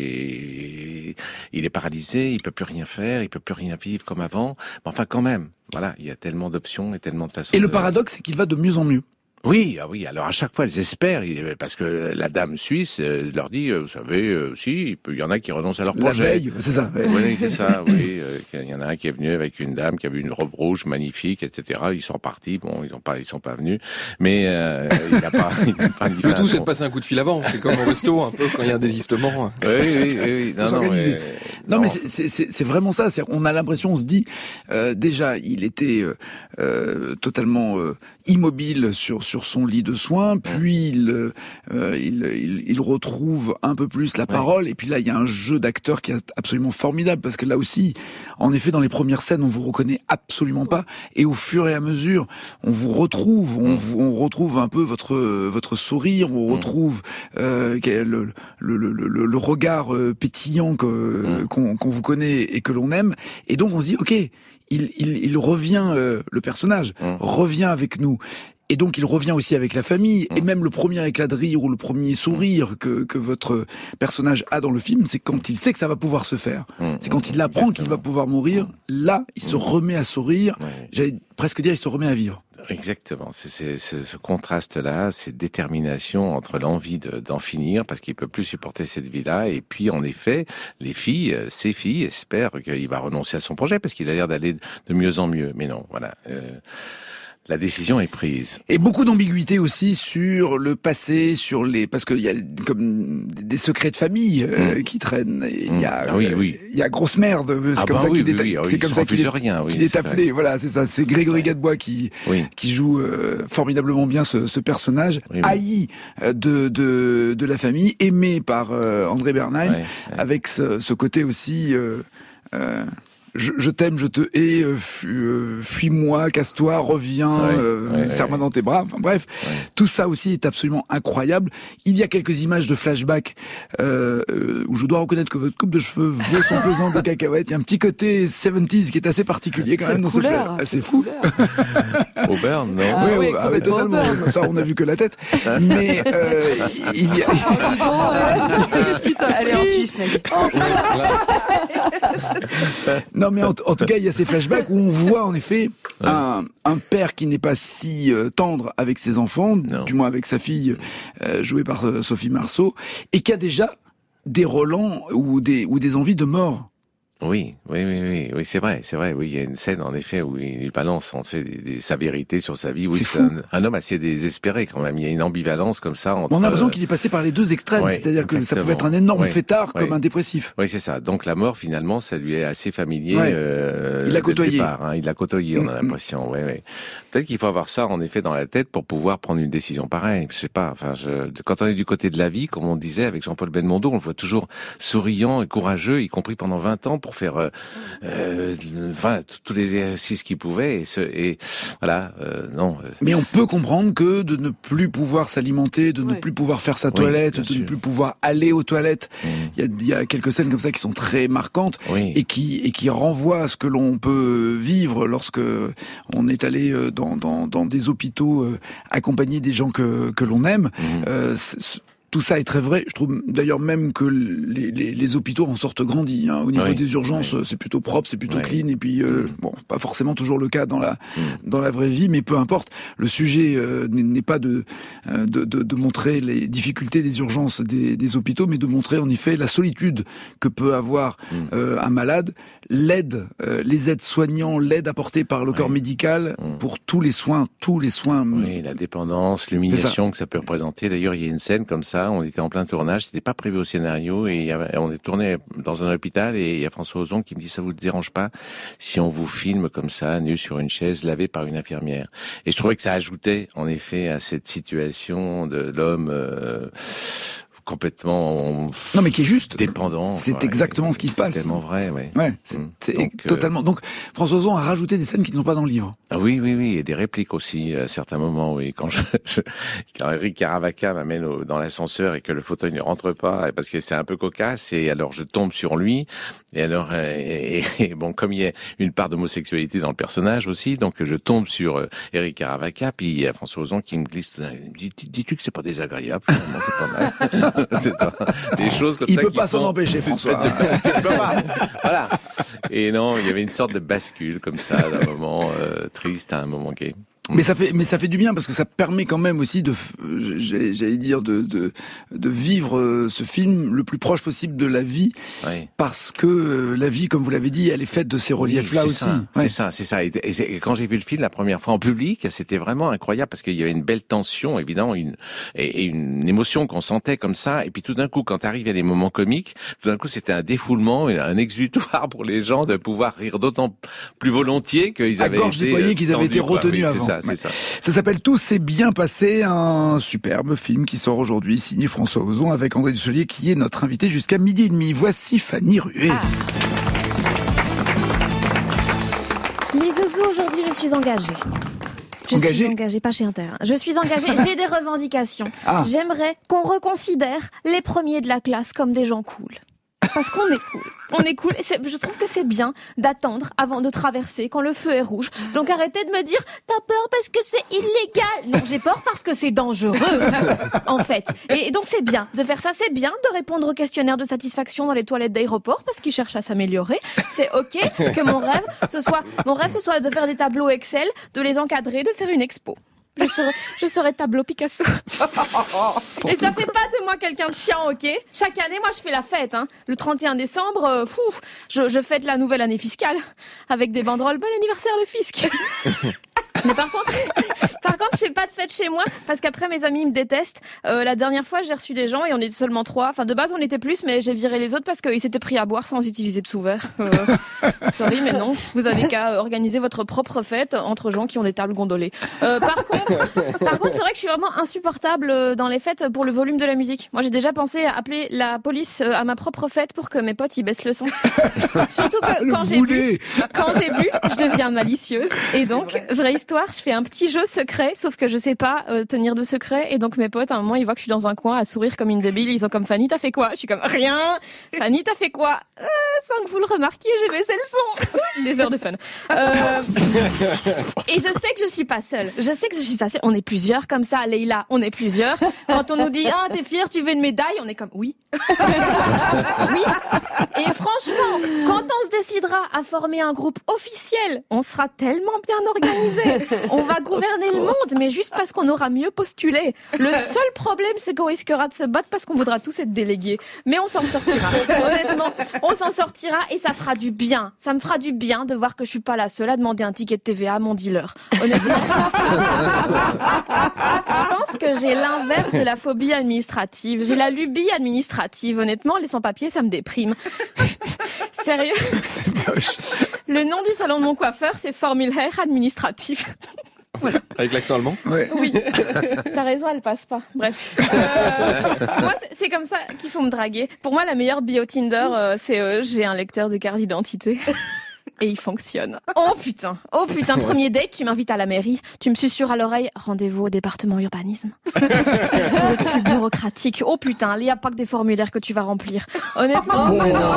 Et il est paralysé, il peut plus rien faire, il peut plus rien vivre comme avant. Mais enfin, quand même. Voilà. Il y a tellement d'options et tellement de façons. Et le paradoxe, c'est qu'il va de mieux en mieux. Oui, alors à chaque fois, elles espèrent, parce que la dame suisse leur dit, vous savez, il y en a qui renoncent à leur projet. La veille, c'est ça. Oui, c'est ça, oui. Il y en a un qui est venu avec une dame qui avait une robe rouge magnifique, etc. Ils sont partis, ils sont pas venus, mais il n'a pas mis le tout, c'est de passer un coup de fil avant. C'est comme au resto, un peu, quand il y a un désistement. Oui. Non, mais c'est vraiment ça. On a l'impression, on se dit, déjà, il était totalement immobile sur son lit de soins, puis il retrouve un peu plus la parole, et puis là il y a un jeu d'acteur qui est absolument formidable, parce que là aussi, en effet, dans les premières scènes, on vous reconnaît absolument pas, et au fur et à mesure, on vous retrouve, on retrouve un peu votre sourire, on retrouve le regard pétillant qu'on vous connaît et que l'on aime, et donc on se dit ok, il revient, le personnage revient avec nous. Et donc il revient aussi avec la famille, et même le premier éclat de rire ou le premier sourire que votre personnage a dans le film, c'est quand il sait que ça va pouvoir se faire. C'est quand il apprend qu'il va pouvoir mourir, là il se remet à sourire, j'allais presque dire il se remet à vivre. Exactement, c'est ce contraste-là, cette détermination entre l'envie d'en finir, parce qu'il peut plus supporter cette vie-là, et puis en effet, ses filles espèrent qu'il va renoncer à son projet, parce qu'il a l'air d'aller de mieux en mieux. Mais non, voilà. La décision est prise. Et beaucoup d'ambiguïté aussi sur le passé, parce qu'il y a comme des secrets de famille qui traînent. Il y a grosse merde. C'est comme ça qu'il est appelé. Voilà, c'est ça. C'est Grégory Gadebois qui joue formidablement bien ce personnage, haï de la famille, aimé par André Bernheim, avec ce côté aussi. Je t'aime, je te hais, fuis-moi, casse-toi, reviens, serre-moi dans tes bras. Enfin bref, tout ça aussi est absolument incroyable. Il y a quelques images de flashback où je dois reconnaître que votre coupe de cheveux vaut son pesant de cacahuètes. Il y a un petit côté 70s qui est assez particulier quand même dans ce film. C'est fou. Auburn, non? Oui, totalement. Ça, on a vu que la tête. Mais il y a... Allez en Suisse, Nabi. Non, Non, mais en tout cas, il y a ces flashbacks où on voit en effet un père qui n'est pas si tendre avec ses enfants, du moins avec sa fille jouée par Sophie Marceau, et qui a déjà des relents ou des envies de mort. Oui, c'est vrai, oui, il y a une scène, en effet, où il balance, en fait, sa vérité sur sa vie. Oui, c'est un homme assez désespéré, quand même. Il y a une ambivalence, comme ça, entre... On a l'impression qu'il est passé par les deux extrêmes, c'est-à-dire que ça pouvait être un énorme fêtard, comme un dépressif. Oui, c'est ça. Donc, la mort, finalement, ça lui est assez familier. Il l'a côtoyé. Il l'a côtoyé, on a l'impression, oui. Peut-être qu'il faut avoir ça, en effet, dans la tête pour pouvoir prendre une décision pareille. Je sais pas, quand on est du côté de la vie, comme on disait avec Jean-Paul Belmondo, on le voit toujours souriant et courageux, y compris pendant 20 ans, pour faire tous les exercices qu'il pouvait et voilà, non. Mais on peut comprendre que de ne plus pouvoir s'alimenter, de ne plus pouvoir faire sa toilette, de ne plus pouvoir aller aux toilettes, il y a quelques scènes comme ça qui sont très marquantes et qui renvoient à ce que l'on peut vivre lorsque on est allé dans des hôpitaux accompagner des gens que l'on aime. Tout ça est très vrai. Je trouve d'ailleurs même que les hôpitaux en sortent grandis. Au niveau des urgences, c'est plutôt propre, c'est plutôt clean. Et puis, pas forcément toujours le cas dans la vraie vie, mais peu importe. Le sujet n'est pas de montrer les difficultés des urgences des hôpitaux, mais de montrer en effet la solitude que peut avoir un malade, l'aide, les aides soignants, l'aide apportée par le corps médical pour tous les soins. Oui, la dépendance, l'humiliation que ça peut représenter. D'ailleurs, il y a une scène comme ça. On était en plein tournage, c'était pas prévu au scénario et on est tourné dans un hôpital et il y a François Ozon qui me dit ça vous dérange pas si on vous filme comme ça, nu sur une chaise, lavé par une infirmière. Et je trouvais que ça ajoutait en effet à cette situation de l'homme complètement non mais qui est juste dépendant. C'est exactement ce qui se passe. C'est tellement vrai, c'est totalement. Donc François Ozon a rajouté des scènes qui ne sont pas dans le livre. Ah oui, et des répliques aussi à certains moments. Oui, quand Eric Caravaca m'amène dans l'ascenseur et que le fauteuil ne rentre pas parce que c'est un peu cocasse et alors je tombe sur lui et alors et bon comme il y a une part d'homosexualité dans le personnage aussi, donc je tombe sur Eric Caravaca puis il y a François Ozon qui me glisse, dis-tu que c'est pas désagréable finalement, c'est pas mal. C'est des choses comme il ça. Il peut pas s'en empêcher, François. Il peut pas. Voilà. Et non, il y avait une sorte de bascule comme ça, d'un moment triste à un moment gay. Mais ça fait du bien parce que ça permet quand même aussi de vivre ce film le plus proche possible de la vie, parce que la vie, comme vous l'avez dit, elle est faite de ces reliefs-là aussi. C'est ça. Et quand j'ai vu le film la première fois en public, c'était vraiment incroyable parce qu'il y avait une belle tension, évidemment, et une émotion qu'on sentait comme ça. Et puis tout d'un coup, quand arrivent les moments comiques, tout d'un coup, c'était un défoulement et un exutoire pour les gens de pouvoir rire d'autant plus volontiers qu'ils avaient été retenus avant. C'est ça. Ça s'appelle Tout s'est bien passé, un superbe film qui sort aujourd'hui, signé François Ozon avec André Dussolier qui est notre invité jusqu'à 12h30. Voici Fanny Rué. Les zouzous, aujourd'hui je suis engagée. Je suis engagée, pas chez Inter. Je suis engagée, j'ai des revendications. J'aimerais qu'on reconsidère les premiers de la classe comme des gens cool. Parce qu'on est cool. On est cool. Et je trouve que c'est bien d'attendre avant de traverser quand le feu est rouge. Donc arrêtez de me dire t'as peur parce que c'est illégal. Non, j'ai peur parce que c'est dangereux, en fait. Et donc c'est bien de faire ça. C'est bien de répondre au questionnaire de satisfaction dans les toilettes d'aéroport parce qu'ils cherchent à s'améliorer. C'est ok que mon rêve ce soit de faire des tableaux Excel, de les encadrer, de faire une expo. Je serai tableau Picasso. Et ça fait pas de moi quelqu'un de chiant, ok? Chaque année, moi, je fais la fête, hein. Le 31 décembre, je fête la nouvelle année fiscale avec des banderoles. Bon anniversaire, le fisc. Mais par contre, je fais pas de fête chez moi parce qu'après mes amis me détestent. La dernière fois, j'ai reçu des gens et on était seulement 3. Enfin, de base, on était plus, mais j'ai viré les autres parce qu'ils s'étaient pris à boire sans utiliser de sous-verre. Sorry, mais non. Vous avez qu'à organiser votre propre fête entre gens qui ont des tables gondolées. Par contre, c'est vrai que je suis vraiment insupportable dans les fêtes pour le volume de la musique. Moi, j'ai déjà pensé à appeler la police à ma propre fête pour que mes potes y baissent le son. Surtout que quand j'ai bu, je deviens malicieuse. Et donc, vraie histoire, je fais un petit jeu secret, sauf que je sais pas tenir de secret. Et donc mes potes, à un moment, ils voient que je suis dans un coin à sourire comme une débile. Ils sont comme Fanny, t'as fait quoi? Je suis comme rien. Fanny, t'as fait quoi? Sans que vous le remarquiez, j'ai baissé le son. Des heures de fun. Et je sais que je suis pas seule. On est plusieurs comme ça, Leïla. On est plusieurs. Quand on nous dit t'es fière, tu veux une médaille, on est comme oui. Oui. Et franchement, quand on se décidera à former un groupe officiel, on sera tellement bien organisé. On va gouverner le monde, mais juste parce qu'on aura mieux postulé. Le seul problème, c'est qu'on risquera de se battre parce qu'on voudra tous être délégués. Mais on s'en sortira. Honnêtement, on s'en sortira et ça fera du bien. Ça me fera du bien de voir que je suis pas la seule à demander un ticket de TVA à mon dealer. Honnêtement. Je pense que j'ai l'inverse de la phobie administrative. J'ai la lubie administrative. Honnêtement, les sans-papiers, ça me déprime. Sérieux? C'est moche. Le nom du salon de mon coiffeur, c'est formulaire administratif. Voilà. Avec l'accent allemand? Ouais. Oui. T'as raison, elle passe pas. Bref. Moi, c'est comme ça qu'il faut me draguer. Pour moi, la meilleure bio Tinder, c'est j'ai un lecteur de carte d'identité. Et il fonctionne. Oh putain, premier date, tu m'invites à la mairie, tu me susurres à l'oreille, rendez-vous au département urbanisme. Le plus bureaucratique. Oh putain, il n'y a pas que des formulaires que tu vas remplir. Honnêtement,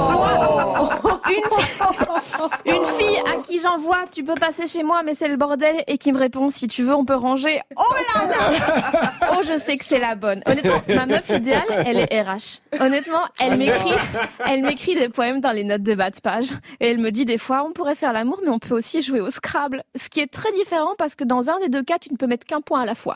une fille à qui j'envoie, tu peux passer chez moi, mais c'est le bordel, et qui me répond, si tu veux, on peut ranger. Oh là là! Oh, je sais que c'est la bonne. Honnêtement, ma meuf idéale, elle est RH. Honnêtement, elle m'écrit des poèmes dans les notes de bas de page, et elle me dit des fois, on pourrait faire l'amour, mais on peut aussi jouer au Scrabble. Ce qui est très différent parce que dans un des deux cas, tu ne peux mettre qu'un point à la fois.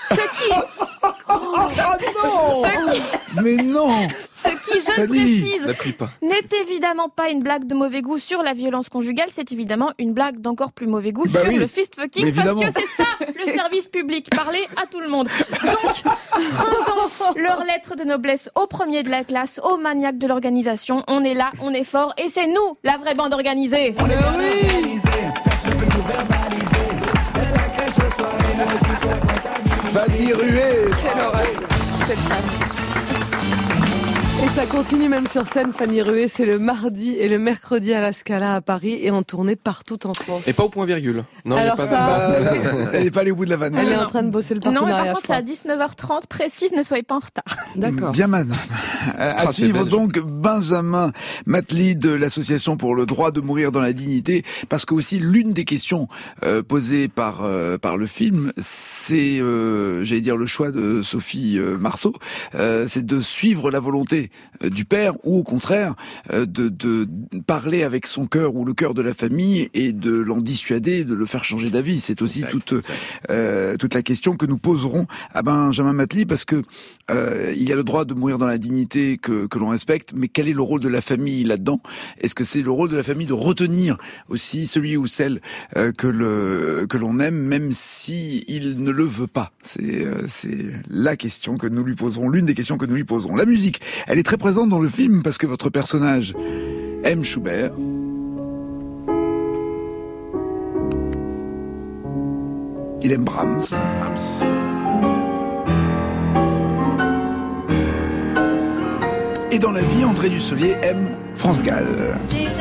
Mais non! Ce qui, je le précise, n'est évidemment pas une blague de mauvais goût sur la violence conjugale, c'est évidemment une blague d'encore plus mauvais goût sur le fist-fucking, parce que c'est ça, le service public, parler à tout le monde. Donc, rendons leur lettre de noblesse au premier de la classe, aux maniaques de l'organisation. On est là, on est fort, et c'est nous, la vraie bande organisée. On est organisé, personne peut nous verbaliser. De la crèche au soir et nous aussi pour comptabiliser. Fanny Rué. Quelle horreur, cette femme. Et ça continue même sur scène, Fanny Rué, c'est le mardi et le mercredi à la Scala à Paris et en tournée partout en France. Et pas au point virgule. Non, alors il y a ça... Elle n'est pas allée au bout de la vanne. Elle est en train de bosser le partenariat. Non, mais par contre, c'est à 19h30 précise, ne soyez pas en retard. D'accord. Bien, madame. À suivre donc Benjamin Matli de l'association pour le droit de mourir dans la dignité, parce que aussi l'une des questions posées par le film, c'est, j'allais dire, le choix de Sophie Marceau, c'est de suivre la volonté du père ou au contraire de parler avec son cœur ou le cœur de la famille et de l'en dissuader, de le faire changer d'avis. C'est aussi toute la question que nous poserons à Benjamin Matli, parce que il y a le droit de mourir dans la dignité que l'on respecte, mais quel est le rôle de la famille là-dedans? Est-ce que c'est le rôle de la famille de retenir aussi celui ou celle que l'on aime, même si il ne le veut pas? C'est la question que nous lui poserons, l'une des questions que nous lui poserons. La musique, elle est très présente dans le film parce que votre personnage aime Schubert. Il aime Brahms. Et dans la vie, André Dussolier aime France Gall.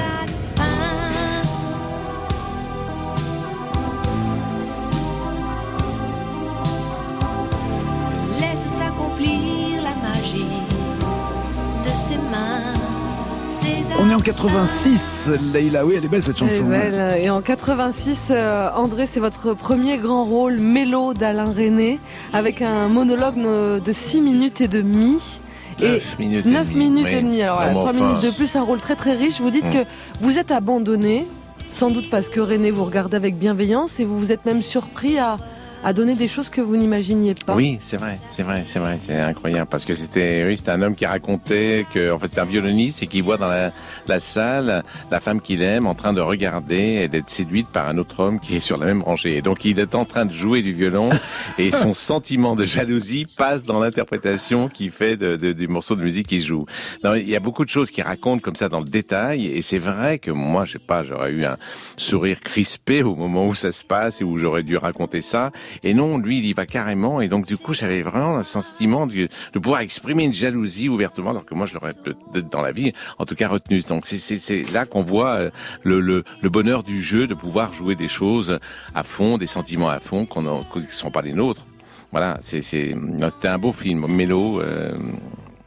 Laisse s'accomplir la magie de ses mains. On est en 86, Leïla. Oui, elle est belle cette chanson. Elle est belle. Et en 86, André, c'est votre premier grand rôle mélo d'Alain Resnais, avec un monologue de 6 minutes et demie. 9 minutes et demie. Alors, 3 minutes de plus, un rôle très très riche. Vous dites que vous êtes abandonné, sans doute parce que Resnais vous regarde avec bienveillance, et vous vous êtes même surpris à donner des choses que vous n'imaginiez pas. Oui, c'est vrai, c'est incroyable, parce que c'était un homme qui racontait que, en fait, c'était un violoniste et qui voit dans la salle la femme qu'il aime en train de regarder et d'être séduite par un autre homme qui est sur la même rangée. Et donc, il est en train de jouer du violon et son sentiment de jalousie passe dans l'interprétation qu'il fait du morceau de musique qu'il joue. Non, il y a beaucoup de choses qu'il raconte comme ça dans le détail, et c'est vrai que moi, je sais pas, j'aurais eu un sourire crispé au moment où ça se passe et où j'aurais dû raconter ça. Et non, lui, il y va carrément. Et donc, du coup, j'avais vraiment le sentiment de pouvoir exprimer une jalousie ouvertement, alors que moi, je l'aurais peut-être dans la vie, en tout cas, retenu. Donc, c'est là qu'on voit le bonheur du jeu, de pouvoir jouer des choses à fond, des sentiments à fond, qui ne sont pas les nôtres. Voilà, c'était un beau film, mélo.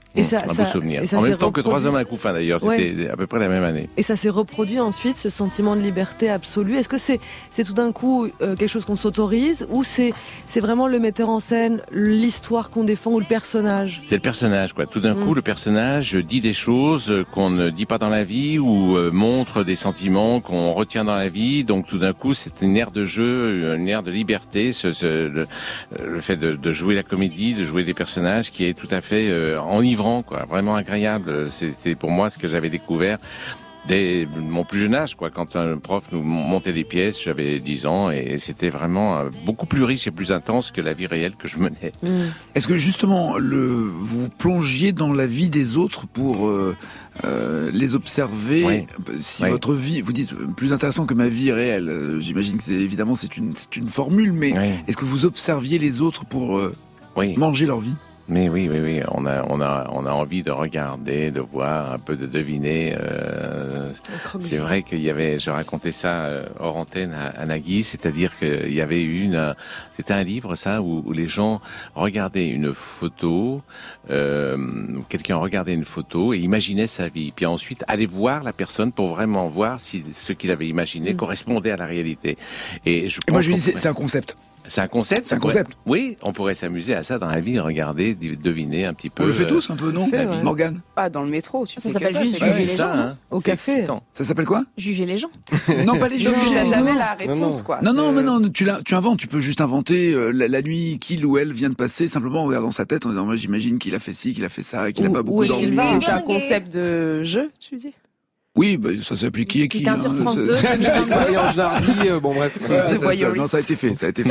Et ça, un beau souvenir. Et ça en même temps reproduit... que 3 hommes, un couffin d'ailleurs, c'était à peu près la même année. Et ça s'est reproduit ensuite, ce sentiment de liberté absolue. Est-ce que c'est tout d'un coup quelque chose qu'on s'autorise, ou c'est vraiment le metteur en scène, l'histoire qu'on défend, ou le personnage? C'est le personnage, quoi. Tout d'un coup, le personnage dit des choses qu'on ne dit pas dans la vie, ou montre des sentiments qu'on retient dans la vie. Donc tout d'un coup, c'est une ère de jeu, une ère de liberté, le fait de jouer la comédie, de jouer des personnages qui est tout à fait enivrant, quoi, vraiment agréable. C'est pour moi ce que j'avais découvert dès mon plus jeune âge, quoi. Quand un prof nous montait des pièces, j'avais 10 ans et c'était vraiment beaucoup plus riche et plus intense que la vie réelle que je menais. Est-ce que justement vous plongiez dans la vie des autres pour les observer? Si votre vie, vous dites plus intéressant que ma vie réelle, j'imagine que c'est une formule, mais est-ce que vous observiez les autres pour manger leur vie? Mais oui, on a envie de regarder, de voir, un peu de deviner. C'est vrai qu'il y avait, je racontais ça hors antenne à Nagui, c'est-à-dire qu'il y avait c'était un livre ça où les gens regardaient une photo, quelqu'un regardait une photo et imaginait sa vie, puis ensuite allait voir la personne pour vraiment voir si ce qu'il avait imaginé correspondait à la réalité. Et moi je lui dis c'est un concept. C'est un concept. C'est un concept. Oui, on pourrait s'amuser à ça dans la vie, regarder, deviner un petit peu. On le fait tous un peu, non, Morgane? Ah, dans le métro, tu sais. Ça s'appelle juste juger les gens. Au café. Excitant. Ça s'appelle quoi? Juger les gens. Non, pas les gens. T'as jamais la réponse, quoi. Non, mais non, tu inventes. Tu peux juste inventer la nuit qu'il ou elle vient de passer, simplement en regardant sa tête, en disant, moi, j'imagine qu'il a fait ci, qu'il a fait ça, et qu'il a pas beaucoup dormi. C'est un concept de jeu, tu dis? Oui, ça s'appelle qui est qui. Putain, sur France 2. Bon, bref. Non, ça a été fait. C'est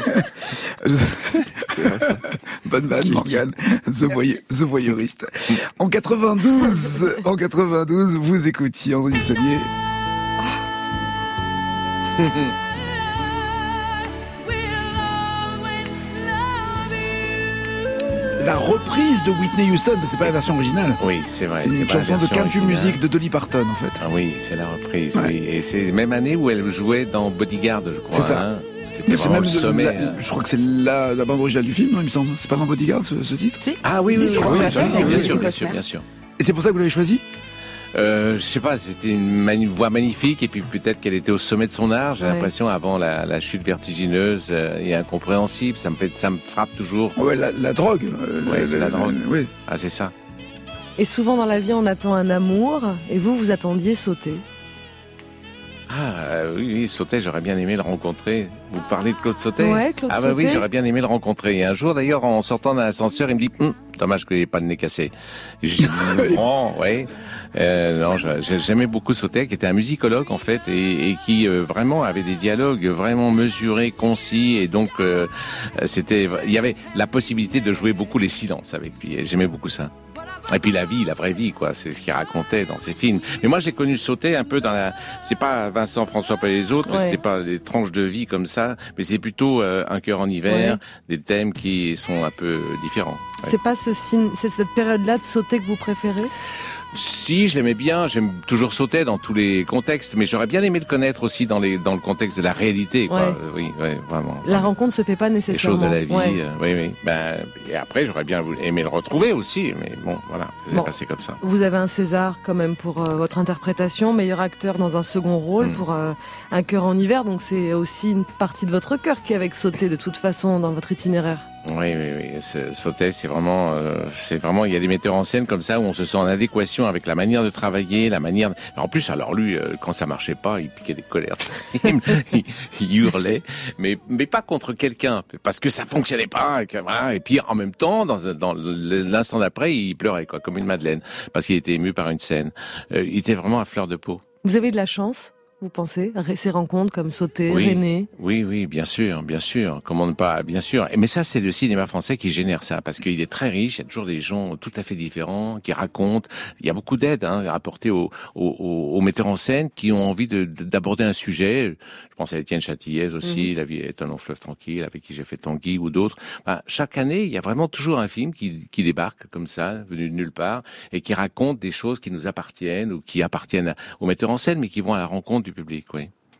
vrai, ça. Bonne vanne, Morgane. The Voyeuriste. En 92, vous écoutiez André Dussolier. La reprise de Whitney Houston, mais c'est pas la version originale. Oui, c'est vrai. C'est une chanson de country music de Dolly Parton, en fait. Ah oui, c'est la reprise, oui. Et c'est la même année où elle jouait dans Bodyguard, je crois. C'est ça. Hein. C'était vraiment même le sommet. Je crois que c'est la bande originale du film, non, il me semble. C'est pas dans Bodyguard, ce titre? Si. Ah oui, bien sûr. Et c'est pour ça que vous l'avez choisi? Je sais pas, c'était une voix magnifique et puis peut-être qu'elle était au sommet de son art. J'ai l'impression avant la chute vertigineuse et incompréhensible. Ça me frappe toujours. Ouais, la drogue. C'est la drogue. Oui. Ah, c'est ça. Et souvent dans la vie, on attend un amour, et vous attendiez sauter. Ah oui, Sautet, j'aurais bien aimé le rencontrer. Vous parlez de Claude Sautet? Ouais, Claude Sautet. Oui, j'aurais bien aimé le rencontrer. Et un jour, d'ailleurs, en sortant d'un ascenseur, il me dit dommage qu'il n'ait pas le nez cassé. Et je dis non, j'aimais beaucoup Sautet, qui était un musicologue en fait, et qui vraiment avait des dialogues vraiment mesurés, concis, et donc il y avait la possibilité de jouer beaucoup les silences avec lui. Et j'aimais beaucoup ça. Et puis la vraie vie, quoi. C'est ce qu'il racontait dans ses films. Mais moi, j'ai connu Sautet un peu c'est pas Vincent François pas les autres, c'était pas des tranches de vie comme ça, mais c'est plutôt Un cœur en hiver, des thèmes qui sont un peu différents. C'est pas c'est cette période-là de Sautet que vous préférez? Si, je l'aimais bien, j'aime toujours Sautet dans tous les contextes, mais j'aurais bien aimé le connaître aussi dans le contexte de la réalité, quoi. Oui, vraiment. La rencontre se fait pas nécessairement. Les choses de la vie, oui. Et après, j'aurais bien aimé le retrouver aussi, mais bon, voilà, c'est passé comme ça. Vous avez un César quand même pour votre interprétation, meilleur acteur dans un second rôle pour Un cœur en hiver, donc c'est aussi une partie de votre cœur qui est avec Sautet de toute façon dans votre itinéraire. Oui. Sautet, c'est vraiment, il y a des metteurs en scène comme ça où on se sent en adéquation avec la manière de travailler, la manière. En plus, alors lui, quand ça marchait pas, il piquait des colères terribles, il hurlait, mais pas contre quelqu'un, parce que ça fonctionnait pas, et puis en même temps, dans l'instant d'après, il pleurait, quoi, comme une madeleine, parce qu'il était ému par une scène. Il était vraiment à fleur de peau. Vous avez de la chance? Vous pensez, ces rencontres comme Sautet, René? Oui, bien sûr. Comment ne pas, bien sûr. Mais ça, c'est le cinéma français qui génère ça, parce qu'il est très riche. Il y a toujours des gens tout à fait différents qui racontent. Il y a beaucoup d'aide apportées aux metteurs en scène qui ont envie d'aborder un sujet. Je pense à Étienne Châtillez aussi, La vie est un long fleuve tranquille, avec qui j'ai fait Tanguy ou d'autres. Chaque année, il y a vraiment toujours un film qui débarque comme ça, venu de nulle part, et qui raconte des choses qui nous appartiennent ou qui appartiennent aux metteurs en scène, mais qui vont à la rencontre du public, oui.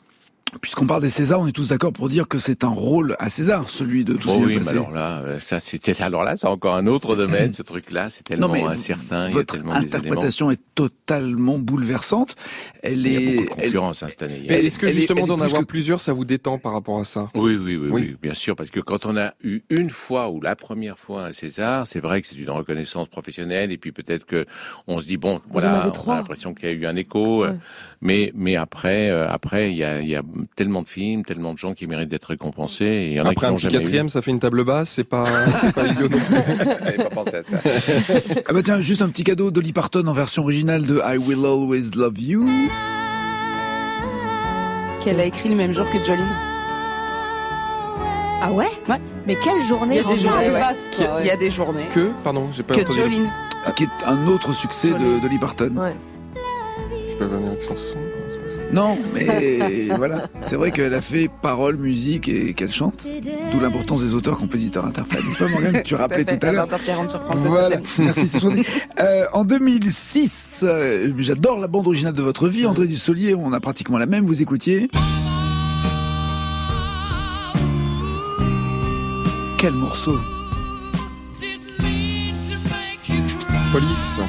Puisqu'on parle des Césars, on est tous d'accord pour dire que c'est un rôle à César, celui de Tout s'est bien passé. Alors là, c'est encore un autre domaine, ce truc-là, c'est tellement incertain. Votre interprétation est totalement bouleversante. Il y a beaucoup de concurrence cette année. Mais est-ce que justement d'en avoir plusieurs, ça vous détend par rapport à ça? Oui, bien sûr, parce que quand on a eu une fois ou la première fois un César, c'est vrai que c'est une reconnaissance professionnelle, et puis peut-être que on se dit bon, voilà, on a l'impression qu'il y a eu un écho. Ouais. Mais après, il y a tellement de films, tellement de gens qui méritent d'être récompensés. Et y en après a qui un petit quatrième, ça fait une table basse, c'est pas idiot non plus. J'avais pas pensé à ça. Ah bah tiens, juste un petit cadeau, Dolly Parton en version originale de I Will Always Love You. Qu'elle a écrit le même jour que Jolene. Ah ouais? Ouais. Mais quelle journée! Il y a des journées, il y a des journées. Pardon, j'ai pas que entendu. Jolene. Qui est un autre succès de Dolly Parton. Ouais. C'est pas l'Amérique sans son. Non, mais voilà. C'est vrai qu'elle a fait paroles, musique et qu'elle chante. D'où l'importance des auteurs, compositeurs, interprètes. N'est-ce pas, Morgane? Tu rappelais tout à l'heure. 20h40 sur France 2. Voilà. Merci, c'est gentil. En 2006, j'adore la bande originale de votre vie. André Dussolier, on a pratiquement la même. Vous écoutiez? Quel morceau! Police.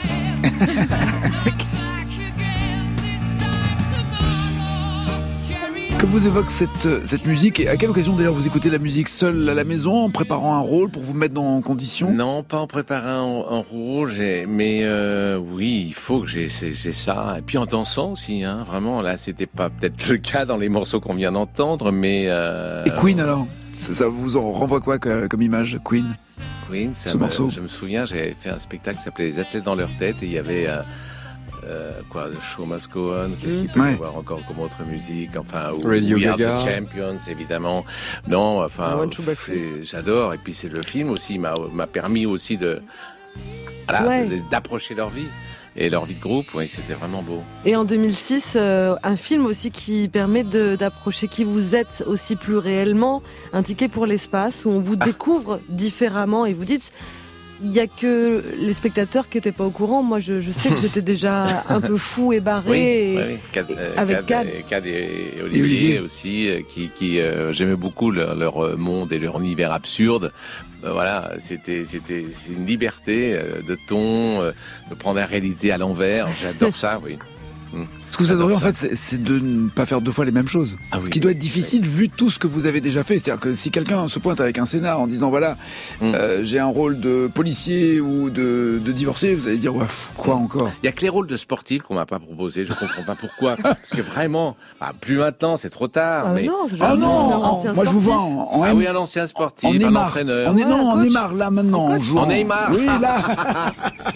Que vous évoque cette musique, et à quelle occasion d'ailleurs vous écoutez la musique seule à la maison, en préparant un rôle pour vous mettre en condition? Non, pas en préparant un rôle, mais oui, il faut que j'ai ça. Et puis en dansant aussi, hein, vraiment, là c'était pas peut-être le cas dans les morceaux qu'on vient d'entendre, mais... Et Queen alors? Ça vous en renvoie quoi comme image, Queen? Queen, ce morceau. Je me souviens, j'avais fait un spectacle qui s'appelait Les athlètes dans leur tête, et il y avait... The Show Must Go On, qu'est-ce qu'il peut y avoir encore comme autre musique, enfin, Radio We Gaga. Are the Champions, évidemment. Non, enfin, j'adore. Et puis c'est le film aussi, m'a permis aussi d'approcher leur vie. Et leur vie de groupe, oui, c'était vraiment beau. Et en 2006, un film aussi qui permet d'approcher qui vous êtes aussi plus réellement, Un ticket pour l'espace, où on vous découvre différemment et vous dites... Il y a que les spectateurs qui étaient pas au courant. Moi, je sais que j'étais déjà un peu fou et barré. Avec Cad et Olivier aussi, qui j'aimais beaucoup leur monde et leur univers absurde. Voilà, c'est une liberté de ton, de prendre la réalité à l'envers. J'adore ça, oui. Ce que vous adorez en fait, c'est de ne pas faire deux fois les mêmes choses. Ce qui doit être difficile vu tout ce que vous avez déjà fait. C'est-à-dire que si quelqu'un se pointe avec un scénar en disant voilà, j'ai un rôle de policier ou de divorcé, vous allez dire ouais, quoi encore? Il y a que les rôles de sportifs qu'on m'a pas proposé. Je comprends pas pourquoi. Parce que vraiment, plus maintenant, c'est trop tard. Mais... Non, moi je vous vois en oui, un ancien sportif, un entraîneur. On est marre là maintenant. On joue. On est marre. Oui là.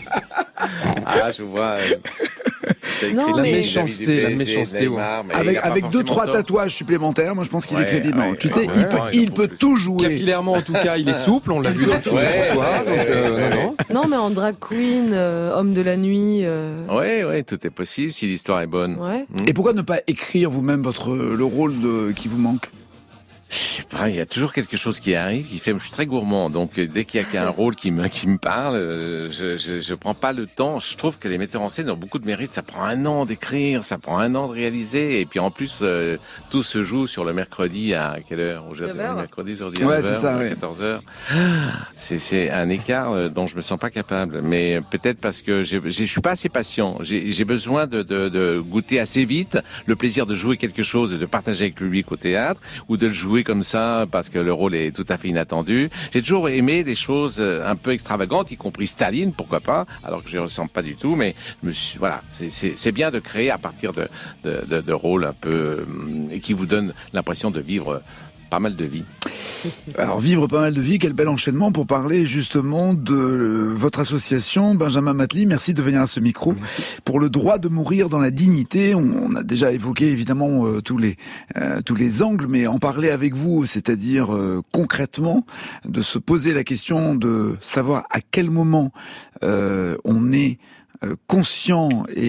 Je vois. Non, la méchanceté. Neymar, avec 2-3 tatouages supplémentaires, moi je pense qu'il est crédible. Tu sais, il peut tout jouer. Capillairement en tout cas, il est souple, on l'a vu dans le film de François. Non, mais en drag queen, homme de la nuit. Ouais, tout est possible si l'histoire est bonne. Ouais. Et pourquoi ne pas écrire vous-même le rôle qui vous manque? Je sais pas, il y a toujours quelque chose qui arrive, qui fait, je suis très gourmand, donc dès qu'il y a un rôle qui me parle, je prends pas le temps. Je trouve que les metteurs en scène ont beaucoup de mérite. Ça prend 1 an d'écrire, ça prend 1 an de réaliser, et puis en plus, tout se joue sur le mercredi à quelle heure? Aujourd'hui, mercredi, aujourd'hui, à 14h. C'est un écart dont je me sens pas capable, mais peut-être parce que je suis pas assez patient. J'ai besoin de goûter assez vite le plaisir de jouer quelque chose, de partager avec le public au théâtre, ou de le jouer comme ça parce que le rôle est tout à fait inattendu. J'ai toujours aimé des choses un peu extravagantes, y compris Staline, pourquoi pas, alors que je ne ressens pas du tout, mais voilà, c'est bien de créer à partir de rôles un peu qui vous donnent l'impression de vivre pas mal de vie. Alors vivre pas mal de vie, quel bel enchaînement pour parler justement de votre association Benjamin Mately. Merci de venir à ce micro. Merci. Pour le droit de mourir dans la dignité. On a déjà évoqué évidemment tous les angles, mais en parler avec vous, c'est-à-dire concrètement de se poser la question de savoir à quel moment on est conscient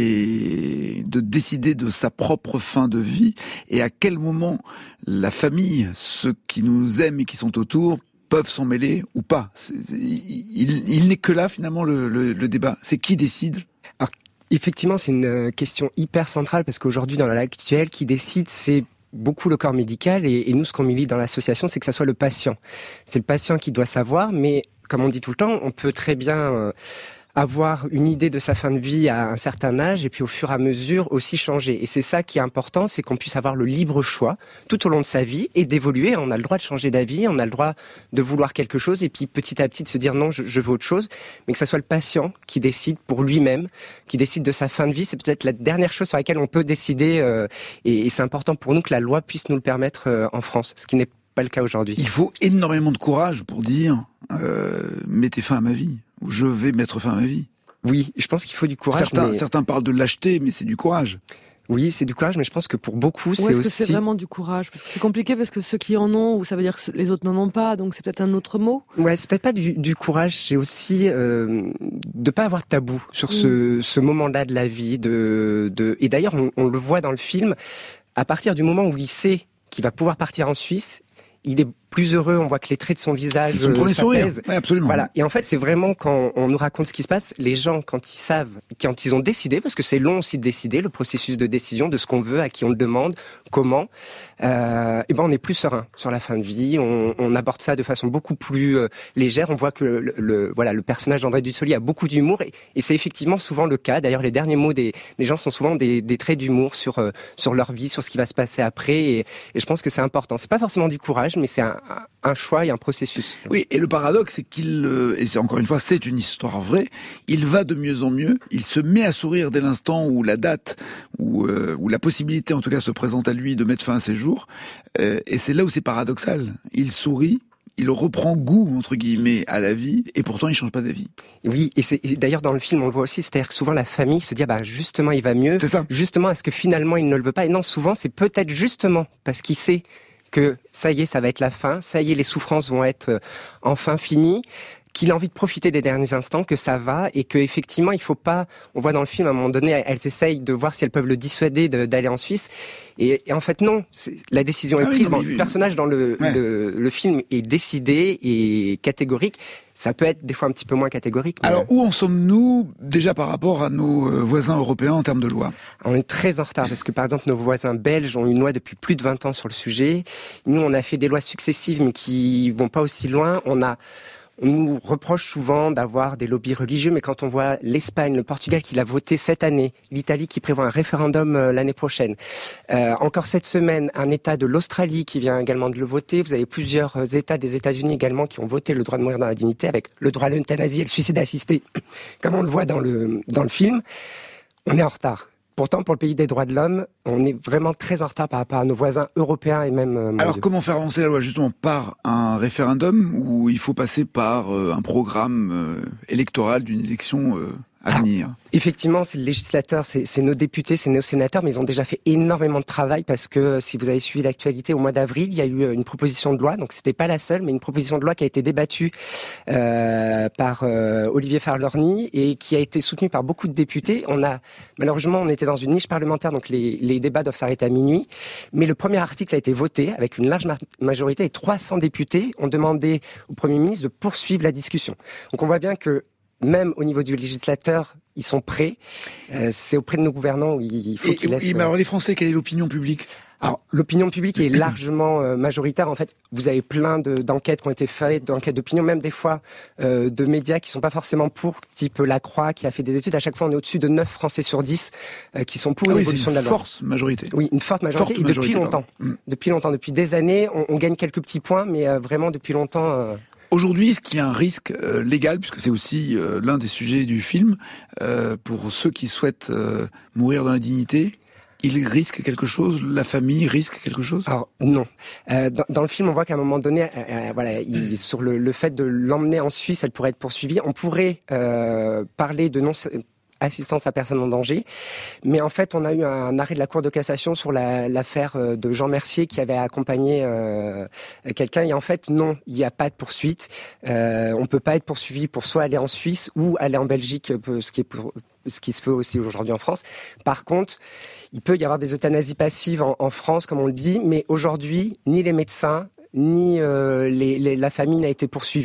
et de décider de sa propre fin de vie, et à quel moment la famille, ceux qui nous aiment et qui sont autour, peuvent s'en mêler ou pas. Il n'est que là finalement le débat. C'est qui décide? Alors, effectivement, c'est une question hyper centrale parce qu'aujourd'hui, dans l'actuel, qui décide, c'est beaucoup le corps médical et nous, ce qu'on milite dans l'association, c'est que ça soit le patient. C'est le patient qui doit savoir, mais comme on dit tout le temps, on peut très bien avoir une idée de sa fin de vie à un certain âge et puis au fur et à mesure aussi changer. Et c'est ça qui est important, c'est qu'on puisse avoir le libre choix tout au long de sa vie et d'évoluer. On a le droit de changer d'avis, on a le droit de vouloir quelque chose et puis petit à petit de se dire non, je veux autre chose, mais que ça soit le patient qui décide pour lui-même, qui décide de sa fin de vie. C'est peut-être la dernière chose sur laquelle on peut décider et c'est important pour nous que la loi puisse nous le permettre en France, ce qui n'est pas le cas aujourd'hui. Il faut énormément de courage pour dire mettez fin à ma vie, ou je vais mettre fin à ma vie. Oui, je pense qu'il faut du courage. Certains parlent de lâcheté, mais c'est du courage. Oui, c'est du courage, mais je pense que pour beaucoup, c'est aussi... Est-ce que c'est vraiment du courage? Parce que c'est compliqué, parce que ceux qui en ont, ou ça veut dire que les autres n'en ont pas, donc c'est peut-être un autre mot? Ouais, c'est peut-être pas du courage, c'est aussi de pas avoir de tabou sur ce moment-là de la vie. Et d'ailleurs, on le voit dans le film, à partir du moment où il sait qu'il va pouvoir partir en Suisse, il est plus heureux, on voit que les traits de son visage c'est son premier sourire. Ouais, absolument. Voilà. Et en fait, c'est vraiment quand on nous raconte ce qui se passe, les gens, quand ils savent, quand ils ont décidé, parce que c'est long aussi de décider, le processus de décision de ce qu'on veut, à qui on le demande, comment, et ben on est plus serein sur la fin de vie. On aborde ça de façon beaucoup plus légère. On voit que le personnage d'André Dussolier a beaucoup d'humour et c'est effectivement souvent le cas. D'ailleurs, les derniers mots des gens sont souvent des traits d'humour sur leur vie, sur ce qui va se passer après. Et je pense que c'est important. C'est pas forcément du courage, mais c'est un choix et un processus. Oui, et le paradoxe, c'est et c'est encore une fois, c'est une histoire vraie, il va de mieux en mieux, il se met à sourire dès l'instant où la date, où la possibilité en tout cas se présente à lui de mettre fin à ses jours, et c'est là où c'est paradoxal. Il sourit, il reprend goût, entre guillemets, à la vie, et pourtant il change pas d'avis. Oui, et d'ailleurs dans le film on le voit aussi, c'est-à-dire que souvent la famille se dit justement il va mieux, justement est-ce que finalement il ne le veut pas, et non, souvent c'est peut-être justement parce qu'il sait que ça y est, ça va être la fin, ça y est, les souffrances vont être enfin finies, qu'il a envie de profiter des derniers instants, que ça va, et que effectivement il faut pas, on voit dans le film à un moment donné, elles essayent de voir si elles peuvent le dissuader d'aller en Suisse, et en fait non, la décision est prise. Le personnage dans le film est décidé et catégorique. Ça peut être des fois un petit peu moins catégorique. Mais... Alors, où en sommes-nous déjà par rapport à nos voisins européens en termes de loi? On est très en retard parce que, par exemple, nos voisins belges ont une loi depuis plus de 20 ans sur le sujet. Nous, on a fait des lois successives mais qui vont pas aussi loin. On nous reproche souvent d'avoir des lobbies religieux, mais quand on voit l'Espagne, le Portugal qui l'a voté cette année, l'Italie qui prévoit un référendum l'année prochaine, encore cette semaine, un État de l'Australie qui vient également de le voter, vous avez plusieurs États des États-Unis également qui ont voté le droit de mourir dans la dignité, avec le droit à l'euthanasie et le suicide assisté, comme on le voit dans le film, on est en retard. Pourtant, pour le pays des droits de l'homme, on est vraiment très en retard par rapport à nos voisins européens et même... Alors, comment faire avancer la loi? Justement, par un référendum ou il faut passer par un programme électoral d'une élection à venir? Effectivement, c'est le législateur, c'est nos députés, c'est nos sénateurs, mais ils ont déjà fait énormément de travail parce que si vous avez suivi l'actualité, au mois d'avril, il y a eu une proposition de loi, donc c'était pas la seule, mais une proposition de loi qui a été débattue par Olivier Farlorny et qui a été soutenue par beaucoup de députés. Malheureusement, on était dans une niche parlementaire, donc les débats doivent s'arrêter à minuit, mais le premier article a été voté avec une large majorité et 300 députés ont demandé au Premier ministre de poursuivre la discussion. Donc on voit bien que même au niveau du législateur, ils sont prêts. C'est auprès de nos gouvernants où il faut qu'ils laissent... Mais alors les Français, quelle est l'opinion publique? Alors, l'opinion publique est largement majoritaire. En fait, vous avez plein d'enquêtes qui ont été faites, d'enquêtes d'opinion, même des fois de médias qui sont pas forcément pour, type La Croix, qui a fait des études. À chaque fois, on est au-dessus de 9 Français sur 10 qui sont pour l'évolution de la loi. Une forte majorité. Oui, une forte majorité. Et depuis longtemps. Depuis longtemps. Depuis des années, on gagne quelques petits points, mais vraiment depuis longtemps... Aujourd'hui, est-ce qu'il y a un risque légal, puisque c'est aussi l'un des sujets du film, pour ceux qui souhaitent mourir dans la dignité? Il risque quelque chose? La famille risque quelque chose? Alors non. Dans le film, on voit qu'à un moment donné, sur le fait de l'emmener en Suisse, elle pourrait être poursuivie. On pourrait parler de assistance à personne en danger. Mais en fait, on a eu un arrêt de la Cour de cassation sur l'affaire de Jean Mercier qui avait accompagné quelqu'un. Et en fait, non, il n'y a pas de poursuite. On peut pas être poursuivi pour soit aller en Suisse ou aller en Belgique, ce qui se fait aussi aujourd'hui en France. Par contre, il peut y avoir des euthanasies passives en France, comme on le dit, mais aujourd'hui, ni les médecins, ni la famille n'a été poursuivie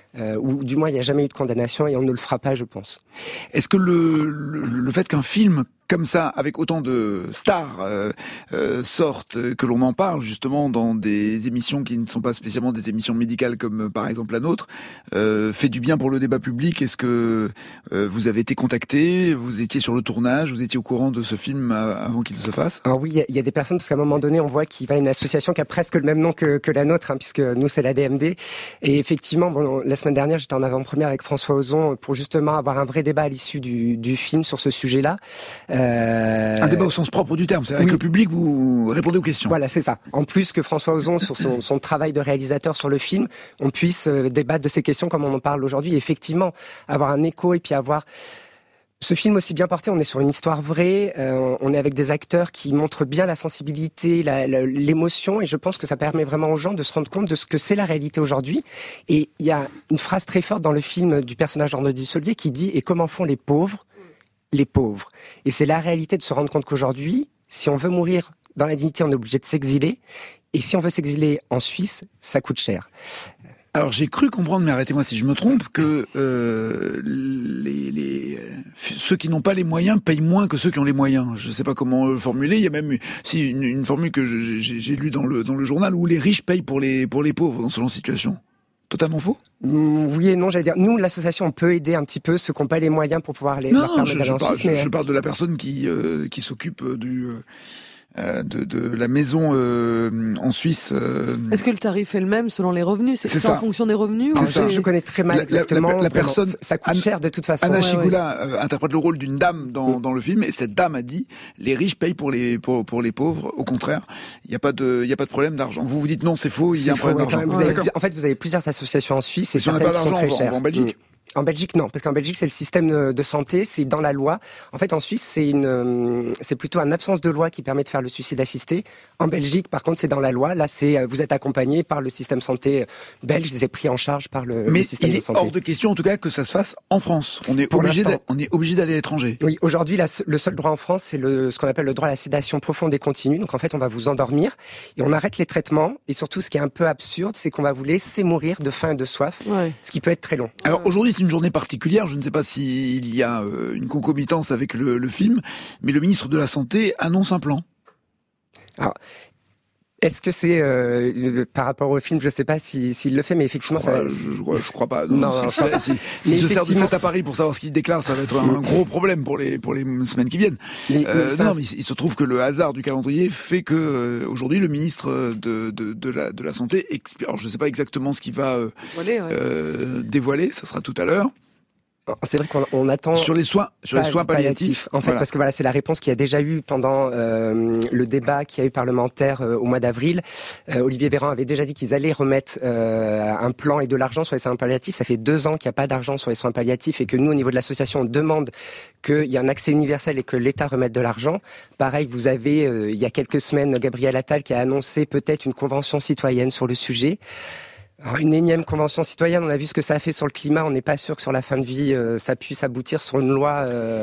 ou du moins il n'y a jamais eu de condamnation et on ne le fera pas, je pense. Est-ce que le fait qu'un film comme ça, avec autant de stars, sortent, que l'on en parle justement dans des émissions qui ne sont pas spécialement des émissions médicales comme par exemple la nôtre, fait du bien pour le débat public? Est-ce que vous avez été contacté, vous étiez sur le tournage, vous étiez au courant de ce film avant qu'il se fasse? Alors oui, il y a des personnes, parce qu'à un moment donné, on voit qu'il va à une association qui a presque le même nom que la nôtre, puisque nous c'est la DMD. Et effectivement, la semaine dernière, j'étais en avant-première avec François Ozon pour justement avoir un vrai débat à l'issue du film sur ce sujet-là. Un débat au sens propre du terme, c'est avec le public, vous répondez aux questions. Voilà, c'est ça. En plus que François Ozon, sur son travail de réalisateur sur le film, on puisse débattre de ces questions comme on en parle aujourd'hui. Et effectivement, avoir un écho et puis avoir ce film aussi bien porté. On est sur une histoire vraie, on est avec des acteurs qui montrent bien la sensibilité, l'émotion, et je pense que ça permet vraiment aux gens de se rendre compte de ce que c'est la réalité aujourd'hui. Et il y a une phrase très forte dans le film du personnage d'Arnaud Dissolier qui dit « Et comment font les pauvres ?» Les pauvres. Et c'est la réalité de se rendre compte qu'aujourd'hui, si on veut mourir dans la dignité, on est obligé de s'exiler. Et si on veut s'exiler en Suisse, ça coûte cher. Alors j'ai cru comprendre, mais arrêtez-moi si je me trompe, que ceux qui n'ont pas les moyens payent moins que ceux qui ont les moyens. Je ne sais pas comment le formuler. Il y a même une formule que j'ai lue dans le journal où les riches payent pour les pauvres dans ce genre de situation. Totalement faux? Oui et non, j'allais dire. Nous, l'association, on peut aider un petit peu ceux qui n'ont pas les moyens pour pouvoir leur permettre d'aller en Suisse. Je parle de la personne qui s'occupe de la maison en Suisse. Est-ce que le tarif est le même selon les revenus? C'est en fonction des revenus? Je connais très mal exactement. La personne, ça coûte cher de toute façon. Anna Chigula interprète le rôle d'une dame dans le film, et cette dame a dit les riches payent pour les pauvres. Au contraire, il y a pas de problème d'argent. Vous dites non, c'est faux. Il y a un problème d'argent. En fait, vous avez plusieurs associations en Suisse et si on n'a pas d'argent, on va en Belgique. En Belgique, non, parce qu'en Belgique, c'est le système de santé, c'est dans la loi. En fait, en Suisse, c'est plutôt une absence de loi qui permet de faire le suicide assisté. En Belgique, par contre, c'est dans la loi. Là, vous êtes accompagné par le système santé belge, c'est pris en charge par le système de santé. Mais il est hors de question, en tout cas, que ça se fasse en France. On est obligé d'aller à l'étranger. Oui, aujourd'hui, le seul droit en France, c'est ce qu'on appelle le droit à la sédation profonde et continue. Donc, en fait, on va vous endormir et on arrête les traitements. Et surtout, ce qui est un peu absurde, c'est qu'on va vous laisser mourir de faim et de soif, ce qui peut être très long. Alors, aujourd'hui, c'est une journée particulière. Je ne sais pas s'il y a une concomitance avec le film, mais le ministre de la Santé annonce un plan. Alors, est-ce que c'est par rapport au film? Je ne sais pas s'il le fait, mais effectivement, je crois pas. Si se sert de ça à Paris pour savoir ce qu'il déclare, ça va être un gros problème pour les semaines qui viennent. Mais il se trouve que le hasard du calendrier fait que aujourd'hui le ministre de la Santé alors je ne sais pas exactement ce qu'il va dévoiler. Ça sera tout à l'heure. C'est vrai qu'on attend sur les soins palliatifs. En fait, parce que c'est la réponse qu'il y a déjà eu pendant le débat qu'il y a eu parlementaire au mois d'avril. Olivier Véran avait déjà dit qu'ils allaient remettre un plan et de l'argent sur les soins palliatifs. Ça fait 2 ans qu'il n'y a pas d'argent sur les soins palliatifs et que nous, au niveau de l'association, on demande qu'il y ait un accès universel et que l'État remette de l'argent. Pareil, vous avez il y a quelques semaines Gabriel Attal qui a annoncé peut-être une convention citoyenne sur le sujet. Alors, une énième convention citoyenne, on a vu ce que ça a fait sur le climat, on n'est pas sûr que sur la fin de vie, ça puisse aboutir sur une loi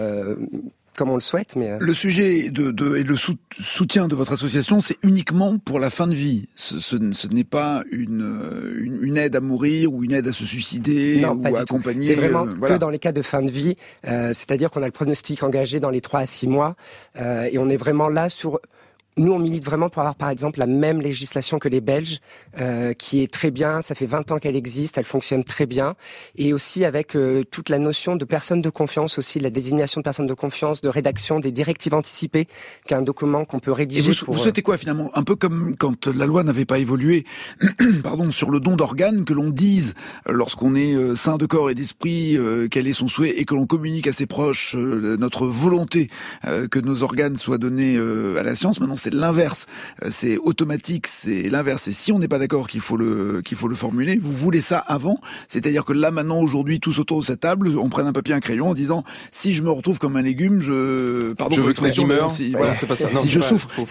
comme on le souhaite. Mais le sujet et le soutien de votre association, c'est uniquement pour la fin de vie. Ce n'est pas une aide à mourir ou une aide à se suicider ou à accompagner. C'est vraiment que dans les cas de fin de vie, c'est-à-dire qu'on a le pronostic engagé dans les 3 à 6 mois et on est vraiment là sur... Nous, on milite vraiment pour avoir, par exemple, la même législation que les Belges, qui est très bien. Ça fait 20 ans qu'elle existe, elle fonctionne très bien. Et aussi avec toute la notion de personne de confiance aussi, de la désignation de personnes de confiance, de rédaction des directives anticipées, qui est un document qu'on peut rédiger. Et vous souhaitez quoi, finalement? Un peu comme quand la loi n'avait pas évolué, sur le don d'organes, que l'on dise, lorsqu'on est sain de corps et d'esprit, quel est son souhait, et que l'on communique à ses proches notre volonté que nos organes soient donnés à la science. Maintenant, c'est l'inverse, c'est automatique, c'est l'inverse. Et si on n'est pas d'accord qu'il faut le formuler, vous voulez ça avant, c'est-à-dire que là maintenant, aujourd'hui, tous autour de cette table, on prenne un papier, un crayon en disant si je me retrouve comme un légume, je veux l'expression, c'est pas ça. Non, si je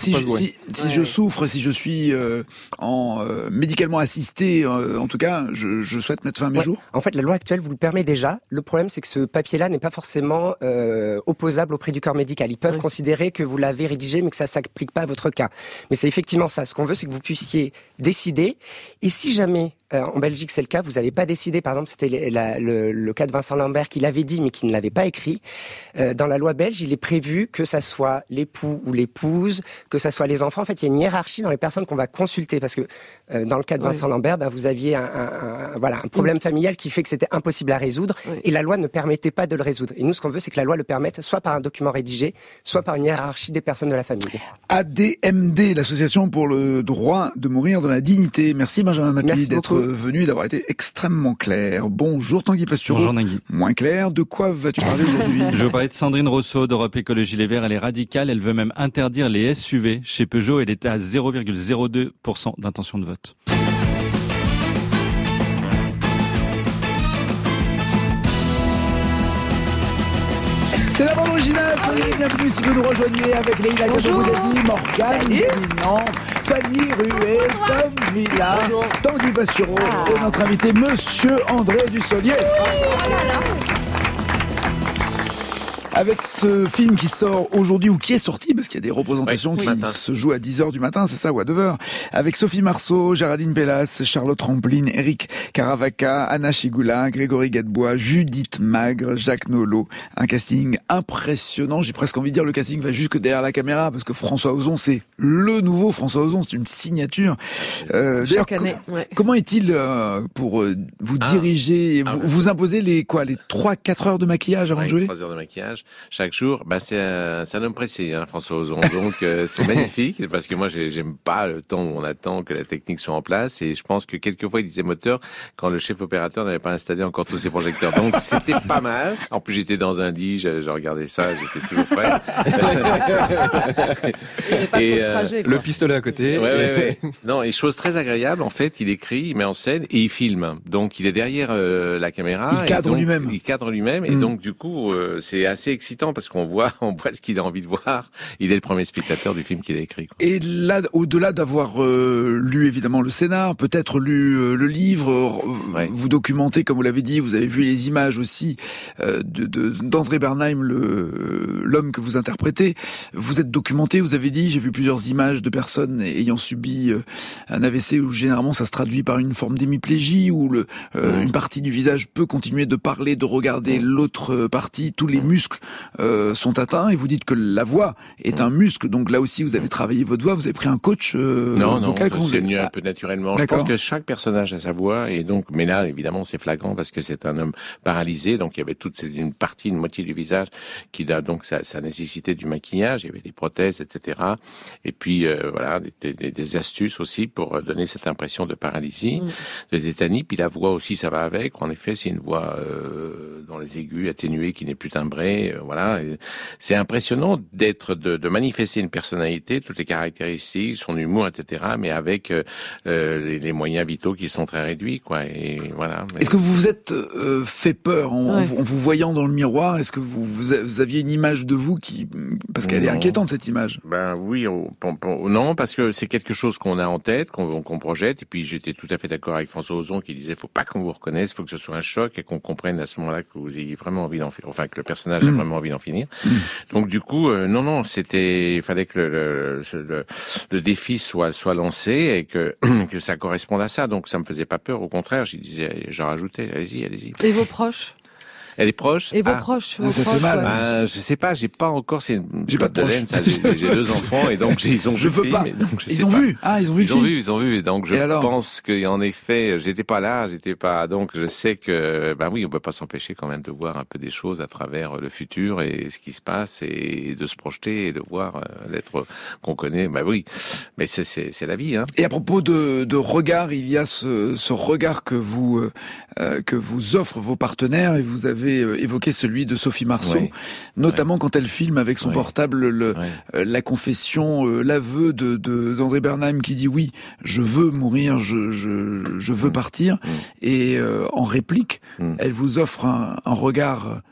souffre, si je suis médicalement assisté, en tout cas, je souhaite mettre fin à mes jours. En fait, la loi actuelle vous le permet déjà. Le problème, c'est que ce papier-là n'est pas forcément opposable auprès du corps médical. Ils peuvent considérer que vous l'avez rédigé, mais que ça s'applique pas à votre cas. Mais c'est effectivement ça. Ce qu'on veut, c'est que vous puissiez décider. Et si jamais En Belgique, c'est le cas. Vous n'avez pas décidé, par exemple, c'était le cas de Vincent Lambert qui l'avait dit, mais qui ne l'avait pas écrit. Dans la loi belge, il est prévu que ça soit l'époux ou l'épouse, que ça soit les enfants. En fait, il y a une hiérarchie dans les personnes qu'on va consulter, parce que dans le cas de Vincent Lambert, vous aviez un problème familial qui fait que c'était impossible à résoudre, et la loi ne permettait pas de le résoudre. Et nous, ce qu'on veut, c'est que la loi le permette, soit par un document rédigé, soit par une hiérarchie des personnes de la famille. ADMD, l'association pour le droit de mourir dans la dignité. Merci Benjamin Matli d'être venu et d'avoir été extrêmement clair. Bonjour Tanguy Pastureau. Bonjour Tanguy. Moins clair, de quoi vas-tu parler aujourd'hui? Je veux parler de Sandrine Rousseau d'Europe Écologie Les Verts. Elle est radicale, elle veut même interdire les SUV. Chez Peugeot, elle était à 0,02% d'intention de vote. C'est la bande originale, soyez les bienvenus si vous nous rejoignez avec Leïla Kadomoudadi, Morgane Mignon, Fanny Ruet, Tom Villa, Tanguy Pastureau et notre invité Monsieur André Dussolier. Avec ce film qui sort aujourd'hui, ou qui est sorti, parce qu'il y a des représentations qui se jouent à 10h du matin, c'est ça, ou à 9h, avec Sophie Marceau, Géraldine Pellas, Charlotte Rampling, Eric Caravaca, Anna Chigoula, Grégory Gadebois, Judith Magre, Jacques Nolot. Un casting impressionnant. J'ai presque envie de dire le casting va jusque derrière la caméra, parce que François Ozon, c'est le nouveau François Ozon, c'est une signature. Chaque année. Comment est-il pour vous diriger, vous imposer les 3-4 heures de maquillage avant de jouer? 3 heures de maquillage chaque jour. C'est un homme pressé, François Ozon. Donc c'est magnifique, parce que moi j'aime pas le temps où on attend que la technique soit en place, et je pense que quelquefois il disait moteur quand le chef opérateur n'avait pas installé encore tous ses projecteurs. Donc c'était pas mal. En plus j'étais dans un lit, je regardais ça, j'étais toujours prêt. Et le pistolet à côté. Ouais. Non, et chose très agréable, en fait, il écrit, il met en scène et il filme. Donc il est derrière la caméra. Il cadre lui-même. Il cadre lui-même, et donc du coup c'est assez excitant parce qu'on voit ce qu'il a envie de voir. Il est le premier spectateur du film qu'il a écrit. Et là, au-delà d'avoir lu évidemment le scénar, peut-être lu le livre, vous documentez, comme vous l'avez dit, vous avez vu les images aussi d'André Bernheim, l'homme que vous interprétez. Vous êtes documenté, vous avez dit, j'ai vu plusieurs images de personnes ayant subi un AVC où généralement ça se traduit par une forme d'hémiplégie, où une partie du visage peut continuer de parler, de regarder l'autre partie, tous les muscles sont atteints, et vous dites que la voix est un muscle, donc là aussi vous avez travaillé votre voix, vous avez pris un coach vocal. C'est venu un peu naturellement. D'accord. Je pense que chaque personnage a sa voix, et donc, mais là évidemment c'est flagrant parce que c'est un homme paralysé, donc il y avait une moitié du visage qui a donc ça nécessitait du maquillage, il y avait des prothèses, etc. Et puis des astuces aussi pour donner cette impression de paralysie, de tétanie. Puis la voix aussi, ça va avec. En effet, c'est une voix dans les aigus atténuée qui n'est plus timbrée. C'est impressionnant de manifester une personnalité, toutes les caractéristiques, son humour, etc. Mais avec les moyens vitaux qui sont très réduits, quoi. Et voilà. Est-ce que vous vous êtes fait peur en vous voyant dans le miroir? Est-ce que vous aviez une image de vous parce qu'elle est inquiétante, cette image? Oui, non, parce que c'est quelque chose qu'on a en tête, qu'on projette. Et puis j'étais tout à fait d'accord avec François Ozon qui disait faut pas qu'on vous reconnaisse, faut que ce soit un choc et qu'on comprenne à ce moment-là que vous ayez vraiment envie d'en finir, enfin que le personnage a vraiment envie d'en finir. Donc du coup, non, il fallait que le défi soit lancé et que ça corresponde à ça. Donc ça me faisait pas peur, au contraire, j'en rajoutais, allez-y. Et vos proches? Elle est proche. Et vos proches? Ça fait mal. Je sais pas, j'ai pas encore. J'ai pas de laine, ça. J'ai 2 enfants et donc ils ont. Je veux pas. Ils ont vu. Ils ont vu. Ils ont vu. Donc je pense qu'en effet, j'étais pas là, donc je sais que on peut pas s'empêcher quand même de voir un peu des choses à travers le futur et ce qui se passe et de se projeter et de voir l'être qu'on connaît. Mais c'est la vie. Et à propos de regard, il y a ce regard que vous offrent vos partenaires, et vous avez évoqué celui de Sophie Marceau, notamment quand elle filme avec son portable la confession, l'aveu d'André Bernheim qui dit oui, je veux mourir, je veux partir, et en réplique, elle vous offre un regard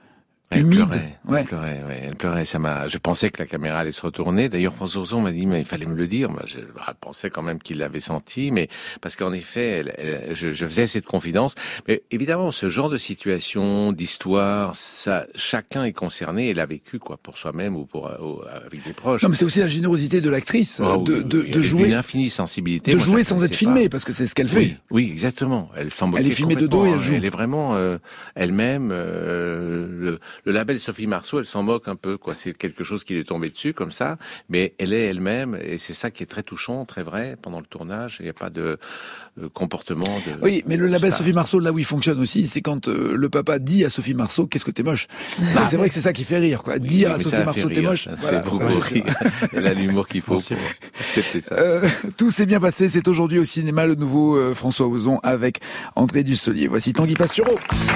Elle pleurait. Je pensais que la caméra allait se retourner. D'ailleurs, François Ozon m'a dit, mais il fallait me le dire. Moi, je pensais quand même qu'il l'avait senti, mais parce qu'en effet, je faisais cette confidence. Mais évidemment, ce genre de situation, d'histoire, ça, chacun est concerné et l'a vécu, quoi, pour soi-même ou avec des proches. Non, mais c'est aussi la générosité de l'actrice de jouer. Une infinie sensibilité. De jouer sans être filmée, parce que c'est ce qu'elle fait. Oui, exactement. Elle est filmée de dos et elle joue. Elle est vraiment elle-même. Le label Sophie Marceau, elle s'en moque un peu, quoi. C'est quelque chose qui lui est tombé dessus comme ça, mais elle est elle-même et c'est ça qui est très touchant, très vrai pendant le tournage. Il n'y a pas de comportement de. Oui, mais le label Sophie Marceau, là où il fonctionne aussi, c'est quand le papa dit à Sophie Marceau, qu'est-ce que t'es moche. C'est vrai que c'est ça qui fait rire, quoi. Dire à Sophie Marceau, t'es moche. Voilà, elle a l'humour qu'il faut. C'était ça. Tout s'est bien passé. C'est aujourd'hui au cinéma le nouveau François Ozon avec André Dussolier. Voici Tanguy Pastureau.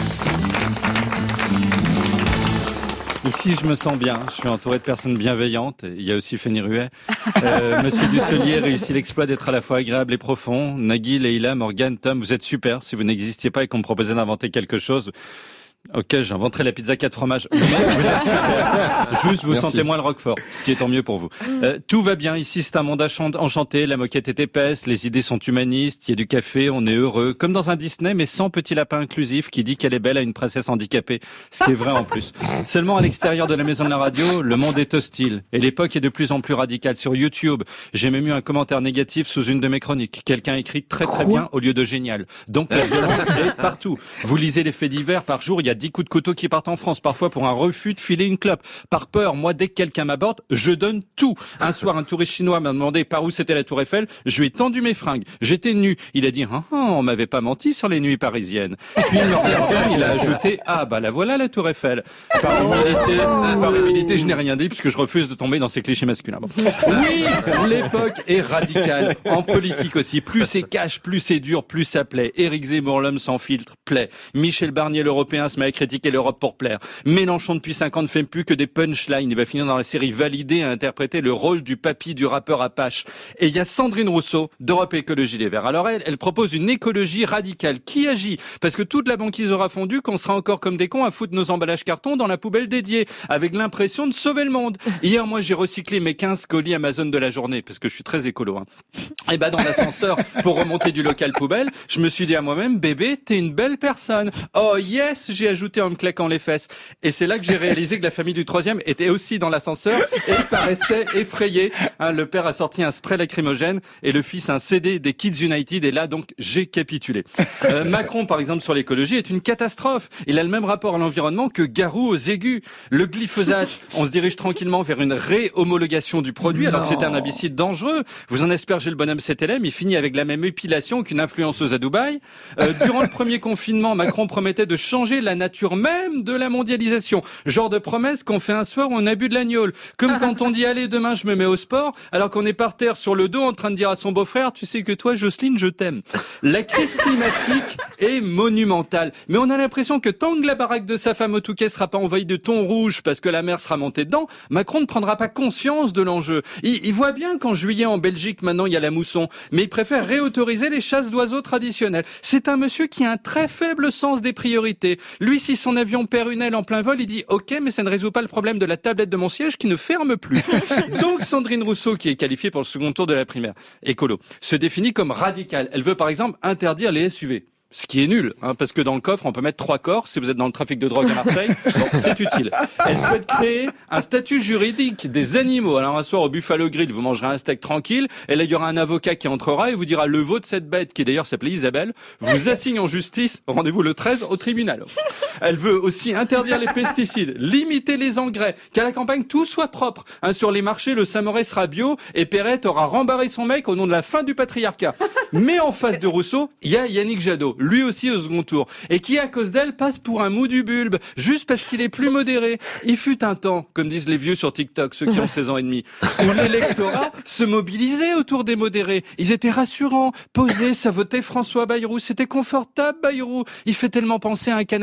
Ici, je me sens bien. Je suis entouré de personnes bienveillantes. Il y a aussi Fanny Ruet. Monsieur Dussolier réussit l'exploit d'être à la fois agréable et profond. Nagui, Leïla, Morgane, Tom, vous êtes super. Si vous n'existiez pas et qu'on me proposait d'inventer quelque chose, ok, j'inventerai la pizza 4 fromages. Mais vous êtes super. Juste, vous sentez moins le Roquefort, ce qui est tant mieux pour vous. Tout va bien ici, c'est un monde enchanté, la moquette est épaisse, les idées sont humanistes, il y a du café, on est heureux. Comme dans un Disney, mais sans petit lapin inclusif qui dit qu'elle est belle à une princesse handicapée. Ce qui est vrai en plus. Seulement à l'extérieur de la maison de la radio, le monde est hostile. Et l'époque est de plus en plus radicale. Sur YouTube, j'ai même eu un commentaire négatif sous une de mes chroniques. Quelqu'un écrit très bien au lieu de génial. Donc la violence est partout. Vous lisez les faits divers par jour, il y a 10 coups de couteau qui partent en France, parfois pour un refus de filer une clope. Par peur, moi, dès que quelqu'un m'aborde, je donne tout. Un soir, un touriste chinois m'a demandé par où c'était la Tour Eiffel. Je lui ai tendu mes fringues. J'étais nu. Il a dit, on m'avait pas menti sur les nuits parisiennes. Puis il me regardait, il a ajouté, la voilà la Tour Eiffel. Par humilité, je n'ai rien dit puisque je refuse de tomber dans ces clichés masculins. Bon. Oui, l'époque est radicale. En politique aussi. Plus c'est cash, plus c'est dur, plus ça plaît. Éric Zemmour, l'homme sans filtre, plaît. Michel Barnier, l'Européen, se met à critiquer l'Europe pour plaire. Mélenchon, depuis 5 ans, ne fait plus que des punchlines. Il va finir dans la série Validé à interpréter le rôle du papy du rappeur Apache. Et il y a Sandrine Rousseau d'Europe Écologie Les Verts. Alors elle propose une écologie radicale qui agit. Parce que toute la banquise aura fondu qu'on sera encore comme des cons à foutre nos emballages carton dans la poubelle dédiée, avec l'impression de sauver le monde. Hier, moi, j'ai recyclé mes 15 colis Amazon de la journée, parce que je suis très écolo. Et dans l'ascenseur, pour remonter du local poubelle, je me suis dit à moi-même, bébé, t'es une belle personne. Oh yes, j'ai ajouté en me claquant les fesses. Et c'est là que j'ai réalisé que la famille du 3e était aussi dans l'ascenseur et paraissait effrayée. Le père a sorti un spray lacrymogène et le fils un CD des Kids United et là donc j'ai capitulé. Macron par exemple sur l'écologie est une catastrophe. Il a le même rapport à l'environnement que Garou aux aigus. Le glyphosate, on se dirige tranquillement vers une réhomologation du produit alors que c'est un herbicide dangereux. Vous en aspergez le bonhomme CTLM, il finit avec la même épilation qu'une influenceuse à Dubaï. Durant le premier confinement, Macron promettait de changer la nature même de la mondialisation. Genre de promesse qu'on fait un soir où on a bu de l'agneau. Comme quand on dit allez demain je me mets au sport alors qu'on est par terre sur le dos en train de dire à son beau-frère tu sais que toi Jocelyne je t'aime. La crise climatique est monumentale. Mais on a l'impression que tant que la baraque de sa femme au Touquet sera pas envahie de thon rouge parce que la mer sera montée dedans, Macron ne prendra pas conscience de l'enjeu. Il voit bien qu'en juillet en Belgique maintenant il y a la mousson, mais il préfère réautoriser les chasses d'oiseaux traditionnelles. C'est un monsieur qui a un très faible sens des priorités. Lui, si son avion perd une aile en plein vol, il dit « Ok, mais ça ne résout pas le problème de la tablette de mon siège qui ne ferme plus. » Donc Sandrine Rousseau, qui est qualifiée pour le second tour de la primaire, écolo, se définit comme radicale. Elle veut par exemple interdire les SUV. Ce qui est nul, parce que dans le coffre, on peut mettre 3 corps. Si vous êtes dans le trafic de drogue à Marseille, donc c'est utile. Elle souhaite créer un statut juridique des animaux. Alors un soir au Buffalo Grill, vous mangerez un steak tranquille, et là il y aura un avocat qui entrera et vous dira le veau de cette bête, qui d'ailleurs s'appelait Isabelle, vous assigne en justice. Rendez-vous le 13 au tribunal. Elle veut aussi interdire les pesticides, limiter les engrais, qu'à la campagne tout soit propre. Sur les marchés, le Samouraï sera bio et Perrette aura rembarré son mec au nom de la fin du patriarcat. Mais en face de Rousseau, il y a Yannick Jadot, lui aussi au second tour, et qui à cause d'elle passe pour un mou du bulbe, juste parce qu'il est plus modéré. Il fut un temps, comme disent les vieux sur TikTok, ceux qui ont 16 ans et demi, où l'électorat se mobilisait autour des modérés. Ils étaient rassurants, posés, ça votait François Bayrou, c'était confortable Bayrou. Il fait tellement penser à un canapé moelleux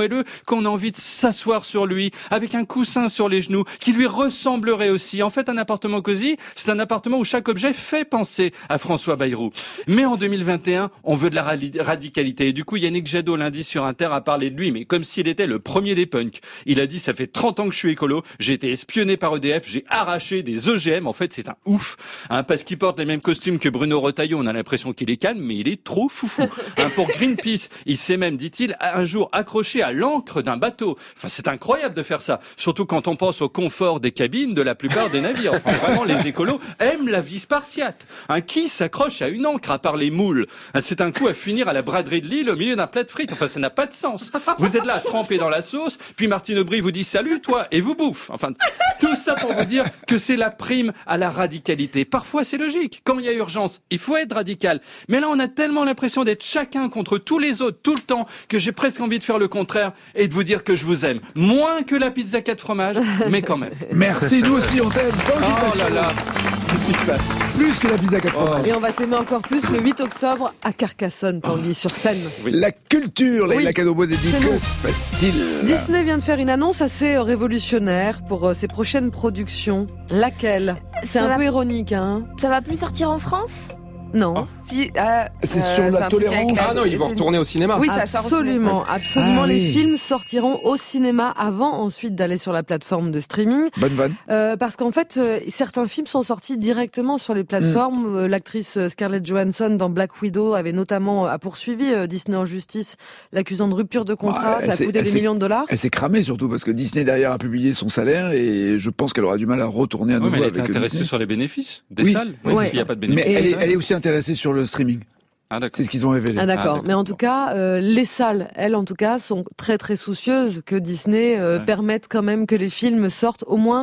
moelleux qu'on a envie de s'asseoir sur lui, avec un coussin sur les genoux, qui lui ressemblerait aussi. En fait, un appartement cosy, c'est un appartement où chaque objet fait penser à François Bayrou. Mais en 2021, on veut de la radicalité. Et du coup, Yannick Jadot, lundi sur Inter, a parlé de lui, mais comme s'il était le premier des punks. Il a dit, ça fait 30 ans que je suis écolo, j'ai été espionné par EDF, j'ai arraché des OGM. En fait, c'est un ouf, parce qu'il porte les mêmes costumes que Bruno Retailleau. On a l'impression qu'il est calme, mais il est trop foufou. Pour Greenpeace, il s'est même, dit-il, un jour accroché à l'ancre d'un bateau. Enfin, c'est incroyable de faire ça. Surtout quand on pense au confort des cabines de la plupart des navires. Enfin, vraiment, les écolos aiment la vie spartiate. Qui s'accroche à une ancre à part les moules? C'est un coup à finir à la braderie de Lille au milieu d'un plat de frites. Enfin, ça n'a pas de sens. Vous êtes là, trempé dans la sauce, puis Martine Aubry vous dit salut, toi, et vous bouffe. Enfin, tout ça pour vous dire que c'est la prime à la radicalité. Parfois, c'est logique. Quand il y a urgence, il faut être radical. Mais là, on a tellement l'impression d'être chacun contre tous les autres, tout le temps, que j'ai presque envie de faire le contraire et de vous dire que je vous aime. Moins que la pizza 4 fromages, mais quand même. Merci, nous aussi, on t'aime. Oh là là, qu'est-ce qui se passe? Plus que la pizza 4 fromages. Et on va t'aimer encore plus le 8 octobre à Carcassonne, Tanguy, sur scène. Oui. La culture, la Cadeau dédiée, que se passe-t-il? Disney vient de faire une annonce assez révolutionnaire pour ses prochaines productions. Laquelle? C'est un peu ironique, hein. Ça va plus sortir en France? Non. Si, c'est sur la tolérance. Ah non, ils vont retourner au cinéma. Oui, absolument. Les films sortiront au cinéma avant ensuite d'aller sur la plateforme de streaming. Bonne vanne. Parce qu'en fait, certains films sont sortis directement sur les plateformes. L'actrice Scarlett Johansson dans Black Widow avait notamment poursuivi Disney en justice, l'accusant de rupture de contrat. Ça a coûté des millions de dollars. Elle s'est cramée surtout parce que Disney derrière a publié son salaire et je pense qu'elle aura du mal à retourner à nouveau. Mais elle était intéressée Disney. sur les bénéfices des salles. S'il n'y a pas de bénéfices. Mais elle est aussi intéressée sur le streaming. Ah, c'est ce qu'ils ont révélé. Ah, d'accord. Mais en tout cas, les salles, elles, en tout cas, sont très très soucieuses que Disney permette quand même que les films sortent au moins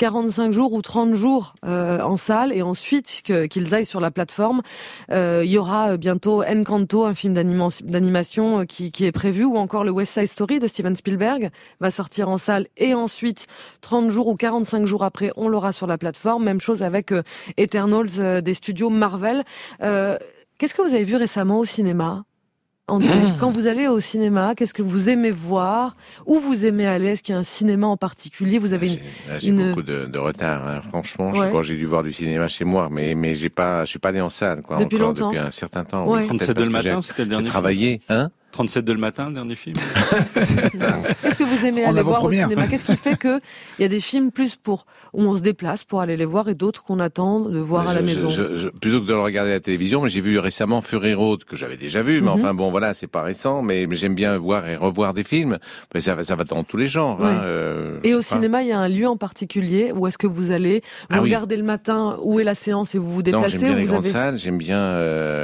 45 jours ou 30 jours en salle et ensuite qu'ils aillent sur la plateforme. Il y aura bientôt Encanto, un film d'animation qui est prévu, ou encore le West Side Story de Steven Spielberg va sortir en salle et ensuite 30 jours ou 45 jours après, on l'aura sur la plateforme. Même chose avec Eternals des studios Marvel. Qu'est-ce que vous avez vu récemment au cinéma, André? Quand vous allez au cinéma, qu'est-ce que vous aimez voir? Où vous aimez aller? Est-ce qu'il y a un cinéma en particulier? Vous avez j'ai beaucoup de retard, hein. Franchement. Je crois que j'ai dû voir du cinéma chez moi, mais je suis pas allé en salle, quoi. Depuis longtemps. Depuis un certain temps. Ouais. 37 de le matin, c'était le dernier. J'ai travaillé, hein? 37 de le matin, le dernier film. Qu'est-ce que vous aimez aller voir au cinéma? Qu'est-ce qui fait que il y a des films plus où on se déplace pour aller les voir et d'autres qu'on attend de voir à la maison? Plutôt que de le regarder à la télévision, j'ai vu récemment Fury Road, que j'avais déjà vu, mais enfin bon, voilà, c'est pas récent, mais j'aime bien voir et revoir des films. Mais ça va dans tous les genres. Ouais. Et au cinéma, il y a un lieu en particulier où est-ce que vous allez? Vous regardez le matin, où est la séance et vous vous déplacez? Non, j'aime bien les grandes salles, j'aime bien,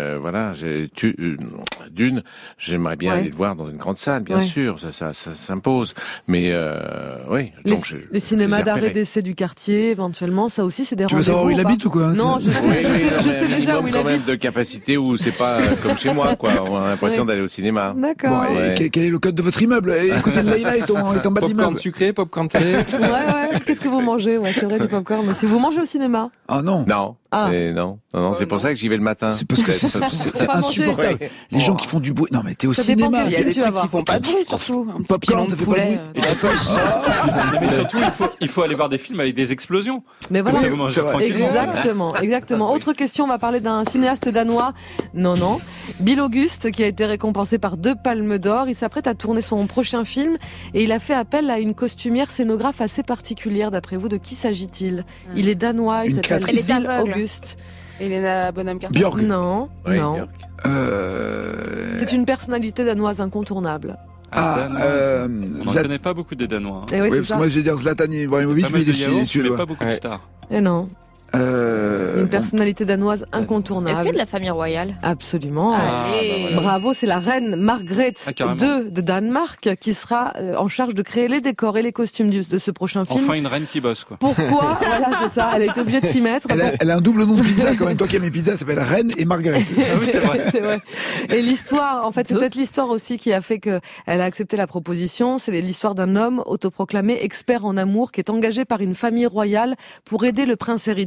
Dune, j'aimerais bien aller le voir dans une grande salle, bien sûr, ça s'impose. Mais oui. Les cinémas d'arrêt d'essai du quartier, éventuellement, ça aussi, c'est des rendez-vous. Tu veux savoir où il habite ou quoi? Non, je sais déjà où il habite. Quand même de capacité où c'est pas comme chez moi, quoi. On a l'impression d'aller au cinéma. D'accord. Quel est le code de votre immeuble? Écoutez, Leïla est en bas de l'immeuble. Popcorn sucré, popcorn salé. Ouais. Qu'est-ce que vous mangez? Ouais, c'est vrai, du popcorn. Mais si vous mangez au cinéma. Ah non. Non, c'est pour ça que j'y vais le matin. C'est parce que c'est insupportable. Les gens qui font du bruit. Non, mais t'es au cinéma. Il y a des trucs qui font pas de bruit, surtout. Un petit popcorn, ça fait poulet. Mais surtout, il faut aller voir des films avec des explosions. Mais voilà. Ça, vous mangez tranquillement. Exactement. Autre question, on va parler d'un cinéaste danois. Non. Bill Auguste, qui a été récompensé par 2 palmes d'or. Il s'apprête à tourner son prochain film et il a fait appel à une costumière scénographe assez particulière. D'après vous, de qui s'agit-il? Il est danois, il s'appelle Bill Auguste. Helena Bonham Carter. Björk. Non. Björk. C'est une personnalité danoise incontournable. On n'en connaît pas beaucoup des Danois. Et oui, parce que moi je vais dire Zlatan Ibrahimovic, mais il est suédois. Mais pas beaucoup de stars. Et non. Une personnalité danoise incontournable. Est-ce qu'il y a de la famille royale? Absolument. Bravo, c'est la reine Margrethe II de Danemark qui sera en charge de créer les décors et les costumes de ce prochain film. Enfin une reine qui bosse, quoi. Pourquoi? Voilà, c'est ça. Elle a été obligée de s'y mettre. Elle a un double nom de pizza quand même. Toi qui aimes les pizzas, ça s'appelle Reine et Margrethe. C'est vrai. Et l'histoire, en fait, c'est peut-être l'histoire aussi qui a fait que elle a accepté la proposition. C'est l'histoire d'un homme autoproclamé expert en amour qui est engagé par une famille royale pour aider le prince héritier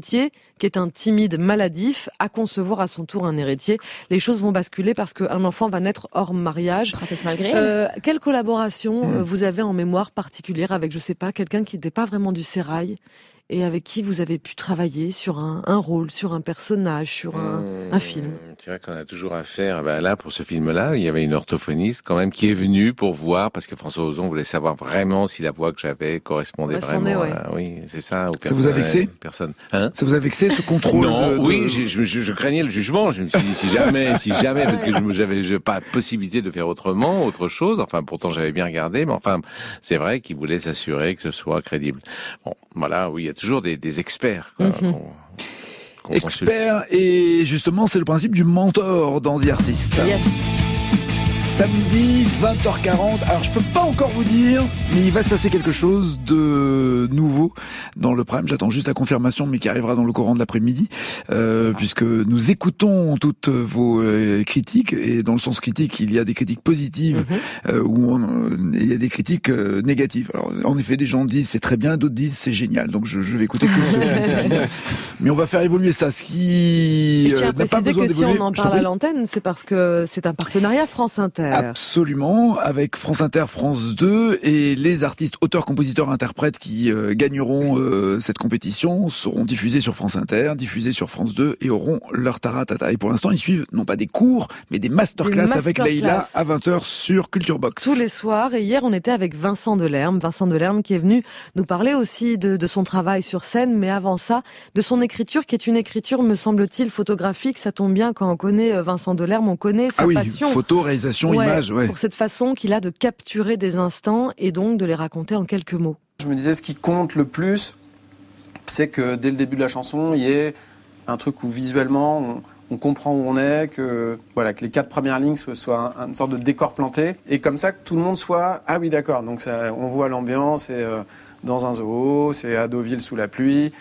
l'héritier, qui est un timide maladif, à concevoir à son tour un héritier. Les choses vont basculer parce qu'un enfant va naître hors mariage. Princesse Malgré. Quelle collaboration vous avez en mémoire particulière avec, je sais pas, quelqu'un qui n'était pas vraiment du sérail et avec qui vous avez pu travailler sur un rôle, sur un personnage, sur un film? C'est vrai qu'on a toujours affaire, là, pour ce film-là, il y avait une orthophoniste quand même qui est venue pour voir, parce que François Ozon voulait savoir vraiment si la voix que j'avais correspondait vraiment à, oui, c'est ça, ça vous a vexé? Personne. Ça vous a vexé, ce contrôle? Non, oui, je craignais le jugement. Je me suis dit, si jamais, parce que j'avais pas possibilité de faire autre chose. Enfin, pourtant, j'avais bien regardé, mais enfin, c'est vrai qu'il voulait s'assurer que ce soit crédible. Bon, voilà, oui, il y a toujours des experts, quoi, qu'on experts, et justement, c'est le principe du mentor dans The Artist. Yes. Samedi 20h40. Alors je peux pas encore vous dire, mais il va se passer quelque chose de nouveau dans le Prime. J'attends juste la confirmation, mais qui arrivera dans le courant de l'après-midi, puisque nous écoutons toutes vos critiques, et dans le sens critique, il y a des critiques positives ou il y a des critiques négatives. Alors en effet, des gens disent c'est très bien, d'autres disent c'est génial. Donc je vais écouter que ceux qui disent c'est génial. Mais on va faire évoluer ça. Ce qui je tiens à préciser que si on en parle à l'antenne, c'est parce que c'est un partenariat France Inter. Absolument, avec France Inter, France 2, et les artistes, auteurs, compositeurs, interprètes qui gagneront cette compétition seront diffusés sur France Inter, diffusés sur France 2 et auront leur taratata. Et pour l'instant, ils suivent non pas des cours, mais des masterclass avec Leïla à 20h sur Culture Box. Tous les soirs, et hier on était avec Vincent Delerme qui est venu nous parler aussi de son travail sur scène, mais avant ça, de son écriture, qui est une écriture, me semble-t-il, photographique. Ça tombe bien, quand on connaît Vincent Delerme, on connaît sa passion. Photo, réalisation, image, pour cette façon qu'il a de capturer des instants et donc de les raconter en quelques mots. Je me disais, ce qui compte le plus, c'est que dès le début de la chanson, il y ait un truc où visuellement on comprend où on est, que les 4 premières lignes soient une sorte de décor planté, et comme ça que tout le monde soit ah oui d'accord, donc ça, on voit l'ambiance, et dans un zoo, c'est à Deauville sous la pluie.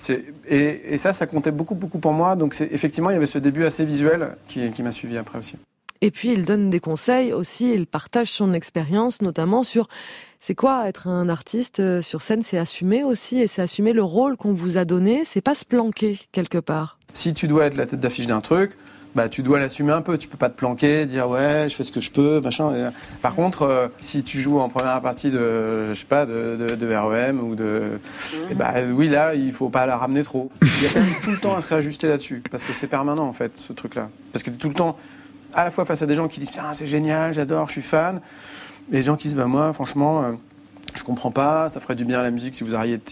Et ça comptait beaucoup pour moi. Donc effectivement, il y avait ce début assez visuel qui m'a suivi après aussi. Et puis il donne des conseils aussi, il partage son expérience, notamment sur c'est quoi être un artiste sur scène, c'est assumer aussi, et c'est assumer le rôle qu'on vous a donné, c'est pas se planquer quelque part. Si tu dois être la tête d'affiche d'un truc, tu dois l'assumer un peu, tu peux pas te planquer, dire ouais, je fais ce que je peux, machin. Par contre, si tu joues en première partie de REM ou oui, là, il faut pas la ramener trop. Il y a quand même tout le temps à se réajuster là-dessus, parce que c'est permanent en fait, ce truc-là. Parce que t'es tout le temps à la fois face à des gens qui disent « c'est génial, j'adore, je suis fan », et des gens qui disent « moi, franchement, je comprends pas, ça ferait du bien à la musique si vous arrêtiez. »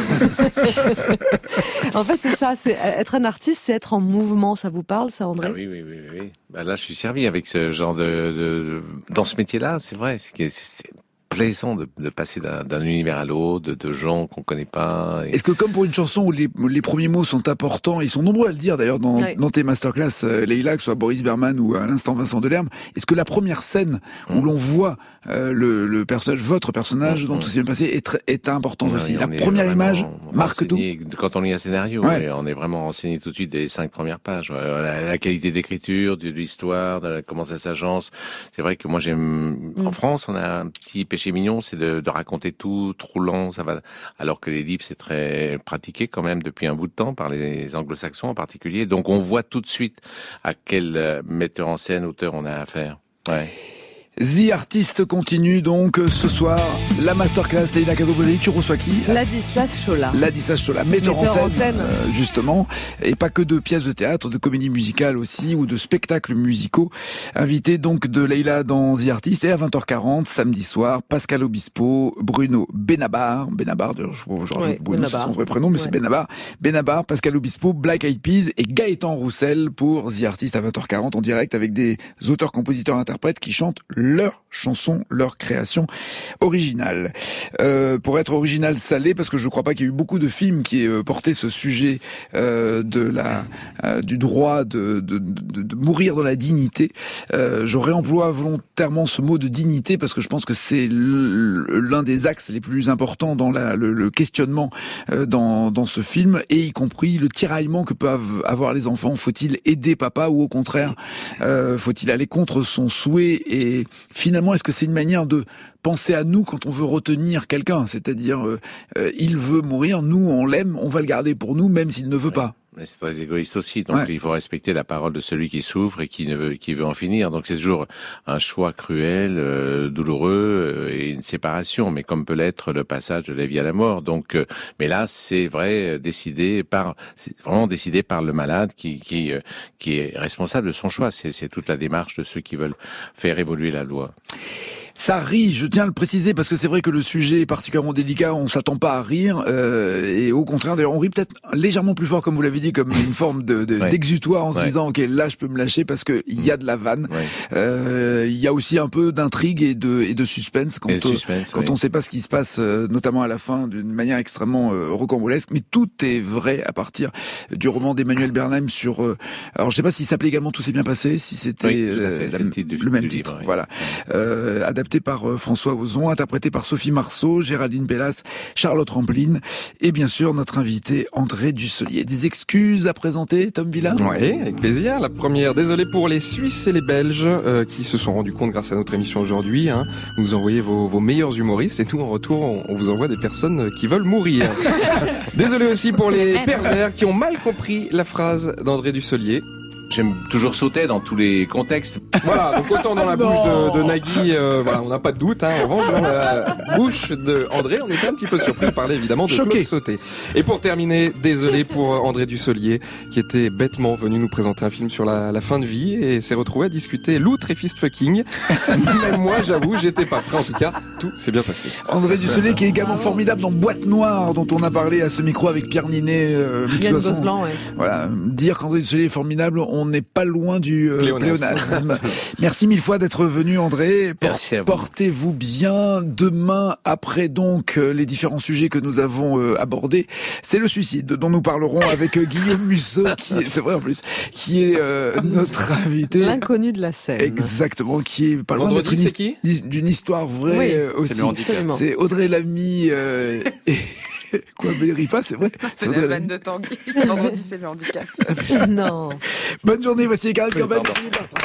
En fait, c'est ça, être un artiste, c'est être en mouvement. Ça vous parle, ça, André? Oui. Là, je suis servi avec ce genre dans ce métier-là, c'est vrai. C'est plaisant de passer d'un univers à l'autre, de gens qu'on connaît pas. Est-ce que comme pour une chanson où les premiers mots sont importants, ils sont nombreux à le dire d'ailleurs dans tes masterclass, Leïla, que ce soit Boris Berman ou à l'instant Vincent Delerme, est-ce que la première scène où l'on voit le personnage, votre personnage dans tout ce qui est passé est importante aussi? La première image marque tout. Quand on lit un scénario, on est vraiment renseigné tout de suite des 5 premières pages. La qualité d'écriture, de l'histoire, comment ça s'agence. C'est vrai que moi j'aime. En France, on a un petit péché mignon, c'est de raconter tout trop lent, ça va. Alors que les livres, c'est très pratiqué quand même depuis un bout de temps par les anglo-saxons en particulier. Donc on voit tout de suite à quel metteur en scène, auteur on a affaire. Ouais. The Artist continue donc ce soir. La masterclass, Leïla Kadoboli, tu reçois qui? Ladislas Chola. Ladislas Chola, metteur en scène. Justement. Et pas que de pièces de théâtre, de comédie musicale aussi, ou de spectacles musicaux. Invité donc de Leïla dans The Artist. Et à 20h40, samedi soir, Pascal Obispo, Bruno Benabar, je rajoute Bruno, c'est son vrai prénom, mais c'est Benabar, Pascal Obispo, Black Eyed Peas et Gaëtan Roussel pour The Artist à 20h40 en direct avec des auteurs, compositeurs, interprètes qui chantent leur chanson, leur création originale. Pour être original salé, parce que je crois pas qu'il y ait eu beaucoup de films qui aient porté ce sujet du droit de mourir dans la dignité. Je réemploie volontairement ce mot de dignité parce que je pense que c'est l'un des axes les plus importants dans le questionnement dans ce film, et y compris le tiraillement que peuvent avoir les enfants. Faut-il aider papa ou au contraire faut-il aller contre son souhait et finalement, est-ce que c'est une manière de penser à nous quand on veut retenir quelqu'un? C'est-à-dire, il veut mourir, nous, on l'aime, on va le garder pour nous, même s'il ne veut pas. Mais c'est très égoïste aussi, donc il faut respecter la parole de celui qui souffre et qui veut en finir. Donc c'est toujours un choix cruel, douloureux et une séparation, mais comme peut l'être le passage de la vie à la mort. Donc, mais là c'est vrai, c'est vraiment décidé par le malade qui est responsable de son choix. C'est toute la démarche de ceux qui veulent faire évoluer la loi. Ça rit, je tiens à le préciser, parce que c'est vrai que le sujet est particulièrement délicat, on s'attend pas à rire, et au contraire, d'ailleurs, on rit peut-être légèrement plus fort, comme vous l'avez dit, comme une forme d'exutoire, en se disant, ok, là, je peux me lâcher, parce que il y a de la vanne. Il y a aussi un peu d'intrigue et de suspense, quand on sait pas ce qui se passe, notamment à la fin, d'une manière extrêmement rocambolesque, mais tout est vrai à partir du roman d'Emmanuel Bernheim sur... alors, je sais pas s'il s'appelait également Tout s'est bien passé, si c'était le même titre. Voilà. Adapté par François Ozon, interprété par Sophie Marceau, Géraldine Bellas, Charlotte Rampling et bien sûr notre invité André Dussolier. Des excuses à présenter, Tom Villa? Oui, avec plaisir. La première, désolé pour les Suisses et les Belges qui se sont rendus compte grâce à notre émission aujourd'hui. Vous nous envoyez vos meilleurs humoristes et nous en retour on vous envoie des personnes qui veulent mourir. Désolé aussi pour les pervers qui ont mal compris la phrase d'André Dussolier. J'aime toujours sauter dans tous les contextes. Voilà, donc autant dans la bouche de Nagui, voilà, on n'a pas de doute. En revanche, dans la bouche de André, on était un petit peu surpris de parler évidemment de Claude Sauté. Et pour terminer, désolé pour André Dussolier, qui était bêtement venu nous présenter un film sur la fin de vie et s'est retrouvé à discuter loutre et fist fucking. Même moi, j'avoue, j'étais pas prêt. En tout cas, tout s'est bien passé. André Dussolier qui est également formidable dans Boîte Noire, dont on a parlé à ce micro avec Pierre Ninet. Yann Gosselin, Voilà, dire qu'André Dussolier est formidable, on n'est pas loin du pléonasme. Merci mille fois d'être venu, André. Merci à vous. Portez-vous bien. Demain, après donc les différents sujets que nous avons abordés, c'est le suicide dont nous parlerons avec Guillaume Musso, c'est vrai en plus, qui est notre invité. L'inconnu de la scène. Exactement, qui est pas loin d'être d'une histoire vraie aussi. C'est le handicap. C'est Audrey Lamy et... Quoi, Bérifa, c'est vrai? C'est la vanne de Tanguy. Vendredi, c'est le handicap. Non. Bonne journée, voici Karine Corben.